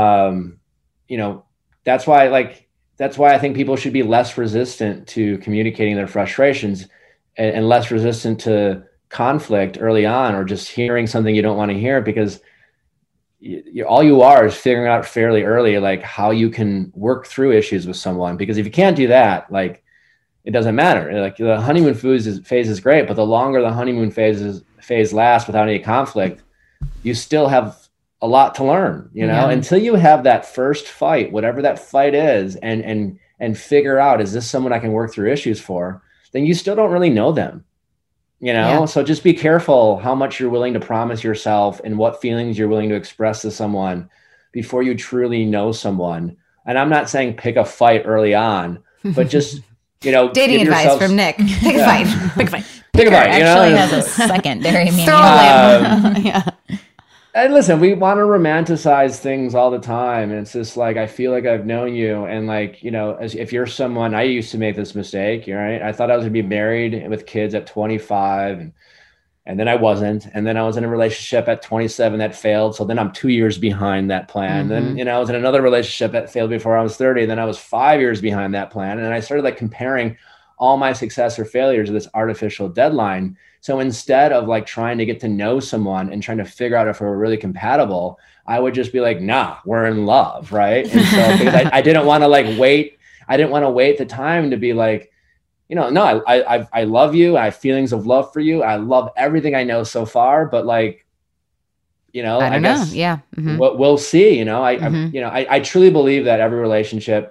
um, you know, that's why, like, that's why I think people should be less resistant to communicating their frustrations and, and less resistant to conflict early on, or just hearing something you don't want to hear, because you, you, all you are is figuring out fairly early, like how you can work through issues with someone. Because if you can't do that, like, it doesn't matter. Like, the honeymoon phase is, phase is great, but the longer the honeymoon phase is, phase lasts without any conflict, you still have a lot to learn, you know, yeah. until you have that first fight, whatever that fight is, and, and, and figure out, is this someone I can work through issues for? Then you still don't really know them, you know? Yeah. So just be careful how much you're willing to promise yourself and what feelings you're willing to express to someone before you truly know someone. And I'm not saying pick a fight early on, but just, you know, dating advice yourself, from Nick. Pick yeah. a fight. Pick a fight. Pick a fight. You actually know? has a secondary meaning. Um, yeah. And listen, we want to romanticize things all the time. And it's just like, I feel like I've known you. And like, you know, as if you're someone, I used to make this mistake, right? I thought I was gonna be married with kids at twenty-five, and, and then I wasn't. And then I was in a relationship at twenty-seven that failed. So then I'm two years behind that plan. Mm-hmm. Then, you know, I was in another relationship that failed before I was thirty. Then I was five years behind that plan. And I started like comparing all my success or failures to this artificial deadline. So instead of like trying to get to know someone and trying to figure out if we're really compatible, I would just be like, nah, we're in love. Right. And so because I, I didn't want to like wait, I didn't want to wait the time to be like, you know, no, I, I, I love you. I have feelings of love for you. I love everything I know so far, but like, you know, I, don't I guess know. Yeah. Mm-hmm. we'll, we'll see, you know, I, mm-hmm. I you know, I, I truly believe that every relationship,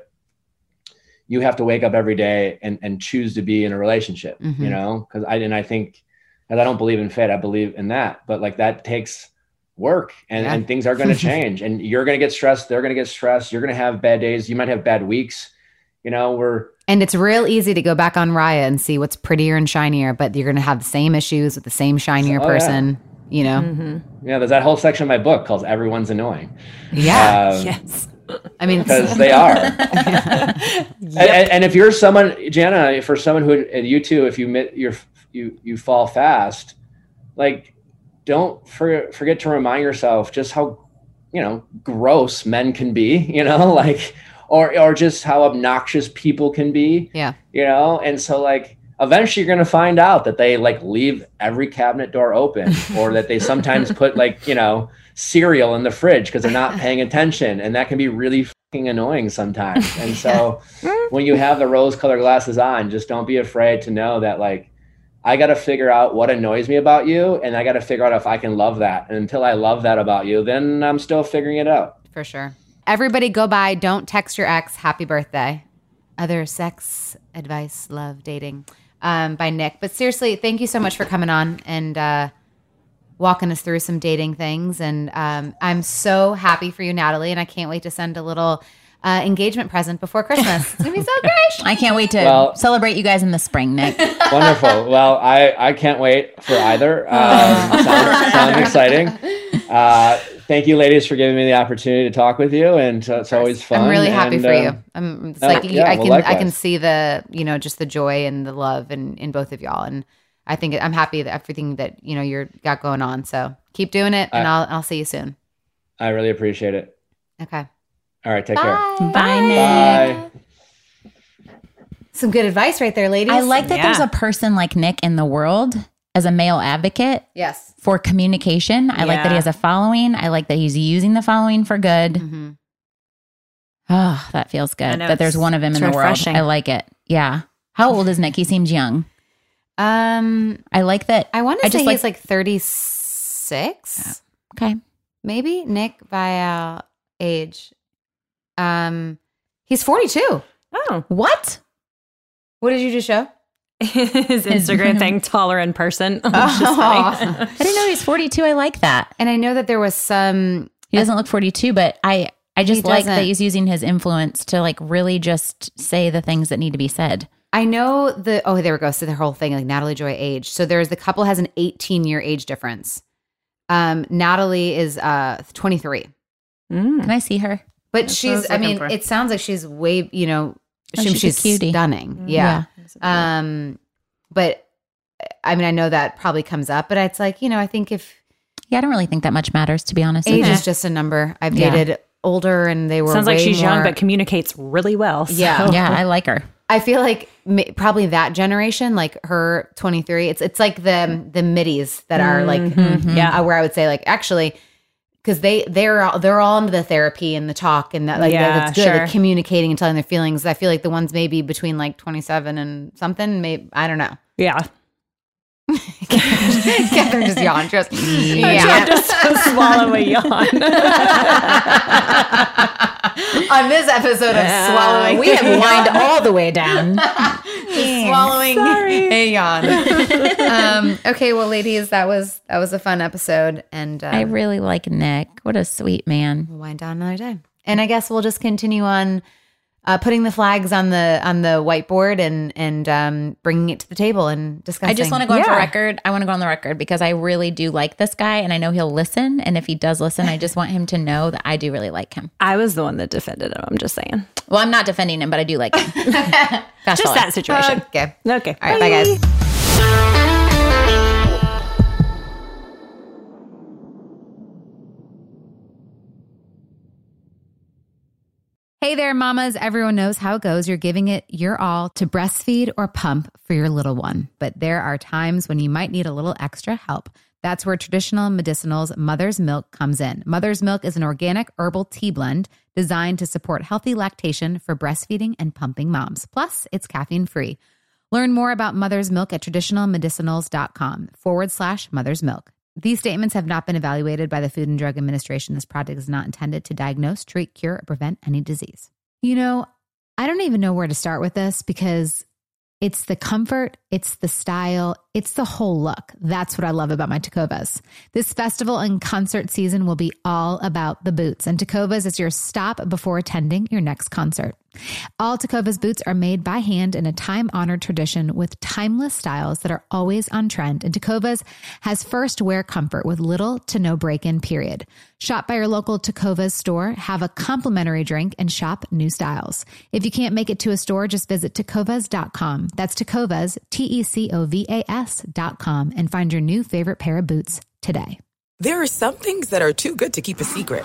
you have to wake up every day and, and choose to be in a relationship, mm-hmm. you know, because I, and I think, and I don't believe in fate, I believe in that, but like that takes work, and, yeah. and things are going to change, and you're going to get stressed. They're going to get stressed. You're going to have bad days. You might have bad weeks, you know, we're, and it's real easy to go back on Raya and see what's prettier and shinier, but you're going to have the same issues with the same shinier oh, person, yeah. you know? Mm-hmm. Yeah. There's that whole section of my book called Everyone's Annoying. Yeah. Um, yes. I mean, because they are. yep. and, and if you're someone, Jana, for someone who, and you too, if you you're, you you fall fast, like, don't for, forget to remind yourself just how, you know, gross men can be, you know, like, or or just how obnoxious people can be. Yeah. You know, and so like eventually you're gonna find out that they like leave every cabinet door open, or that they sometimes put like, you know, cereal in the fridge because they're not paying attention, and that can be really fucking annoying sometimes. And so when you have the rose colored glasses on, just don't be afraid to know that like, I got to figure out what annoys me about you, and I got to figure out if I can love that. And until I love that about you, then I'm still figuring it out. For sure. Everybody go by, don't text your ex happy birthday. Other sex advice, love, dating, um, by Nick. But seriously, thank you so much for coming on and uh, walking us through some dating things. And um, I'm so happy for you, Natalie, and I can't wait to send a little uh, engagement present before Christmas. It's going to be so great. I can't wait to well, celebrate you guys in the spring, Nick. Wonderful. Well, I, I can't wait for either. Um, sounds, sounds exciting. Uh, thank you, ladies, for giving me the opportunity to talk with you, and uh, it's always fun. I'm really happy and, for uh, you. I'm it's uh, like yeah, I well, can I likewise. can see the, you know, just the joy and the love in, in both of y'all, and I think I'm happy that everything that, you know, you're got going on. So keep doing it, and I, I'll I'll see you soon. I really appreciate it. Okay. All right. Take Bye. care. Bye, Nick. Bye. Some good advice right there, ladies. I like that Yeah. there's a person like Nick in the world as a male advocate. Yes. For communication. I like that he Yeah. has a following. I like that he's using the following for good. Mm-hmm. Oh, that feels good. know, That there's it's- one of him it's in the refreshing. world. I like it. Yeah. How old is Nick? He seems young. Um, I like that. I want to I say just he's like thirty-six, Okay. maybe. Nick by age. Um, he's forty-two. Oh, What? What did you just show? His Instagram thing, taller in person. Oh, I didn't know he's forty-two. I like that. And I know that there was some. He doesn't look forty-two, but I, I just He like that doesn't. he's using his influence to like really just say the things that need to be said. I know the. Oh, there we go. So the whole thing, like Natalie Joy age. So there's the couple has an eighteen year age difference. Um, Natalie is uh twenty-three, Mm. Can I see her? but That's what I she's. was I mean, looking for. it sounds like she's way. You know, Oh, she- she's a she's cutie. stunning. Yeah. Um, but I mean, I know that probably comes up, but it's like, you know, I think if Yeah, I don't really think that much matters, to be honest. age with you. is just a number. I've Yeah. dated older, and they were Sounds like way she's young, more- but communicates really well. So. Yeah. Yeah, I like her. I feel like ma- probably that generation, like her twenty-three, it's it's like the the middies that are like, Yeah. uh, where I would say like actually, because they they're all, they're all into the therapy and the talk and that like Yeah, that's good, sure. like communicating and telling their feelings. I feel like the ones maybe between like twenty-seven and something, maybe I don't know. Yeah. Catherine just yawned. Just I yeah. tried to s- swallow a yawn. On this episode of swallowing, we have wind all the way down. Just swallowing a yawn. um, okay, well, ladies, that was that was a fun episode, and uh, I really like Nick. What a sweet man. we'll wind down another day. And I guess we'll just continue on uh, putting the flags on the on the whiteboard and and um, bringing it to the table and discussing. I just want to go on Yeah. the record. I want to go on the record because I really do like this guy and I know he'll listen. And if he does listen, I just want him to know that I do really like him. I was the one that defended him. I'm just saying. Well, I'm not defending him, but I do like him. Fast Just forward. that situation. Okay. Okay. All right. Bye, guys. Hey there, mamas. Everyone knows how it goes. You're giving it your all to breastfeed or pump for your little one. But there are times when you might need a little extra help. That's where Traditional Medicinals Mother's Milk comes in. Mother's Milk is an organic herbal tea blend designed to support healthy lactation for breastfeeding and pumping moms. Plus, it's caffeine free. Learn more about Mother's Milk at traditionalmedicinals.com forward slash mother's milk. These statements have not been evaluated by the Food and Drug Administration. This product is not intended to diagnose, treat, cure, or prevent any disease. You know, I don't even know where to start with this because it's the comfort, it's the style, it's the whole look. That's what I love about my Tecovas. This festival and concert season will be all about the boots, and Tecovas is your stop before attending your next concert. All Tecovas boots are made by hand in a time-honored tradition with timeless styles that are always on trend. And Tecovas has first wear comfort with little to no break-in period. Shop by your local Tecovas store, have a complimentary drink, and shop new styles. If you can't make it to a store, just visit tecovas dot com. That's Tecovas, T E C O V A S dot com, and find your new favorite pair of boots today. There are some things that are too good to keep a secret.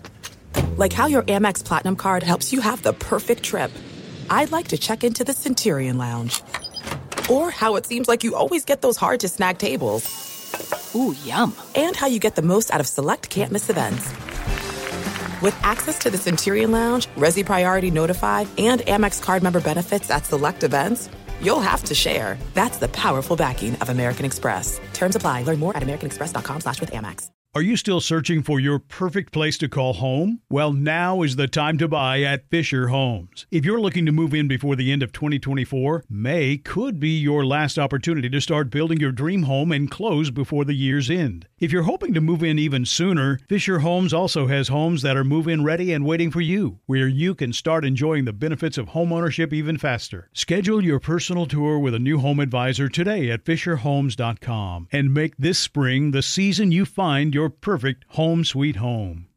Like how your Amex Platinum card helps you have the perfect trip. I'd like to check into the Centurion Lounge. Or how it seems like you always get those hard-to-snag tables. Ooh, yum. And how you get the most out of select can't-miss events. With access to the Centurion Lounge, Resi Priority Notified, and Amex card member benefits at select events, you'll have to share. That's the powerful backing of American Express. Terms apply. Learn more at americanexpress.com slash with Amex. Are you still searching for your perfect place to call home? Well, now is the time to buy at Fisher Homes. If you're looking to move in before the end of twenty twenty-four, May could be your last opportunity to start building your dream home and close before the year's end. If you're hoping to move in even sooner, Fisher Homes also has homes that are move-in ready and waiting for you, where you can start enjoying the benefits of homeownership even faster. Schedule your personal tour with a new home advisor today at fisher homes dot com and make this spring the season you find your perfect home sweet home.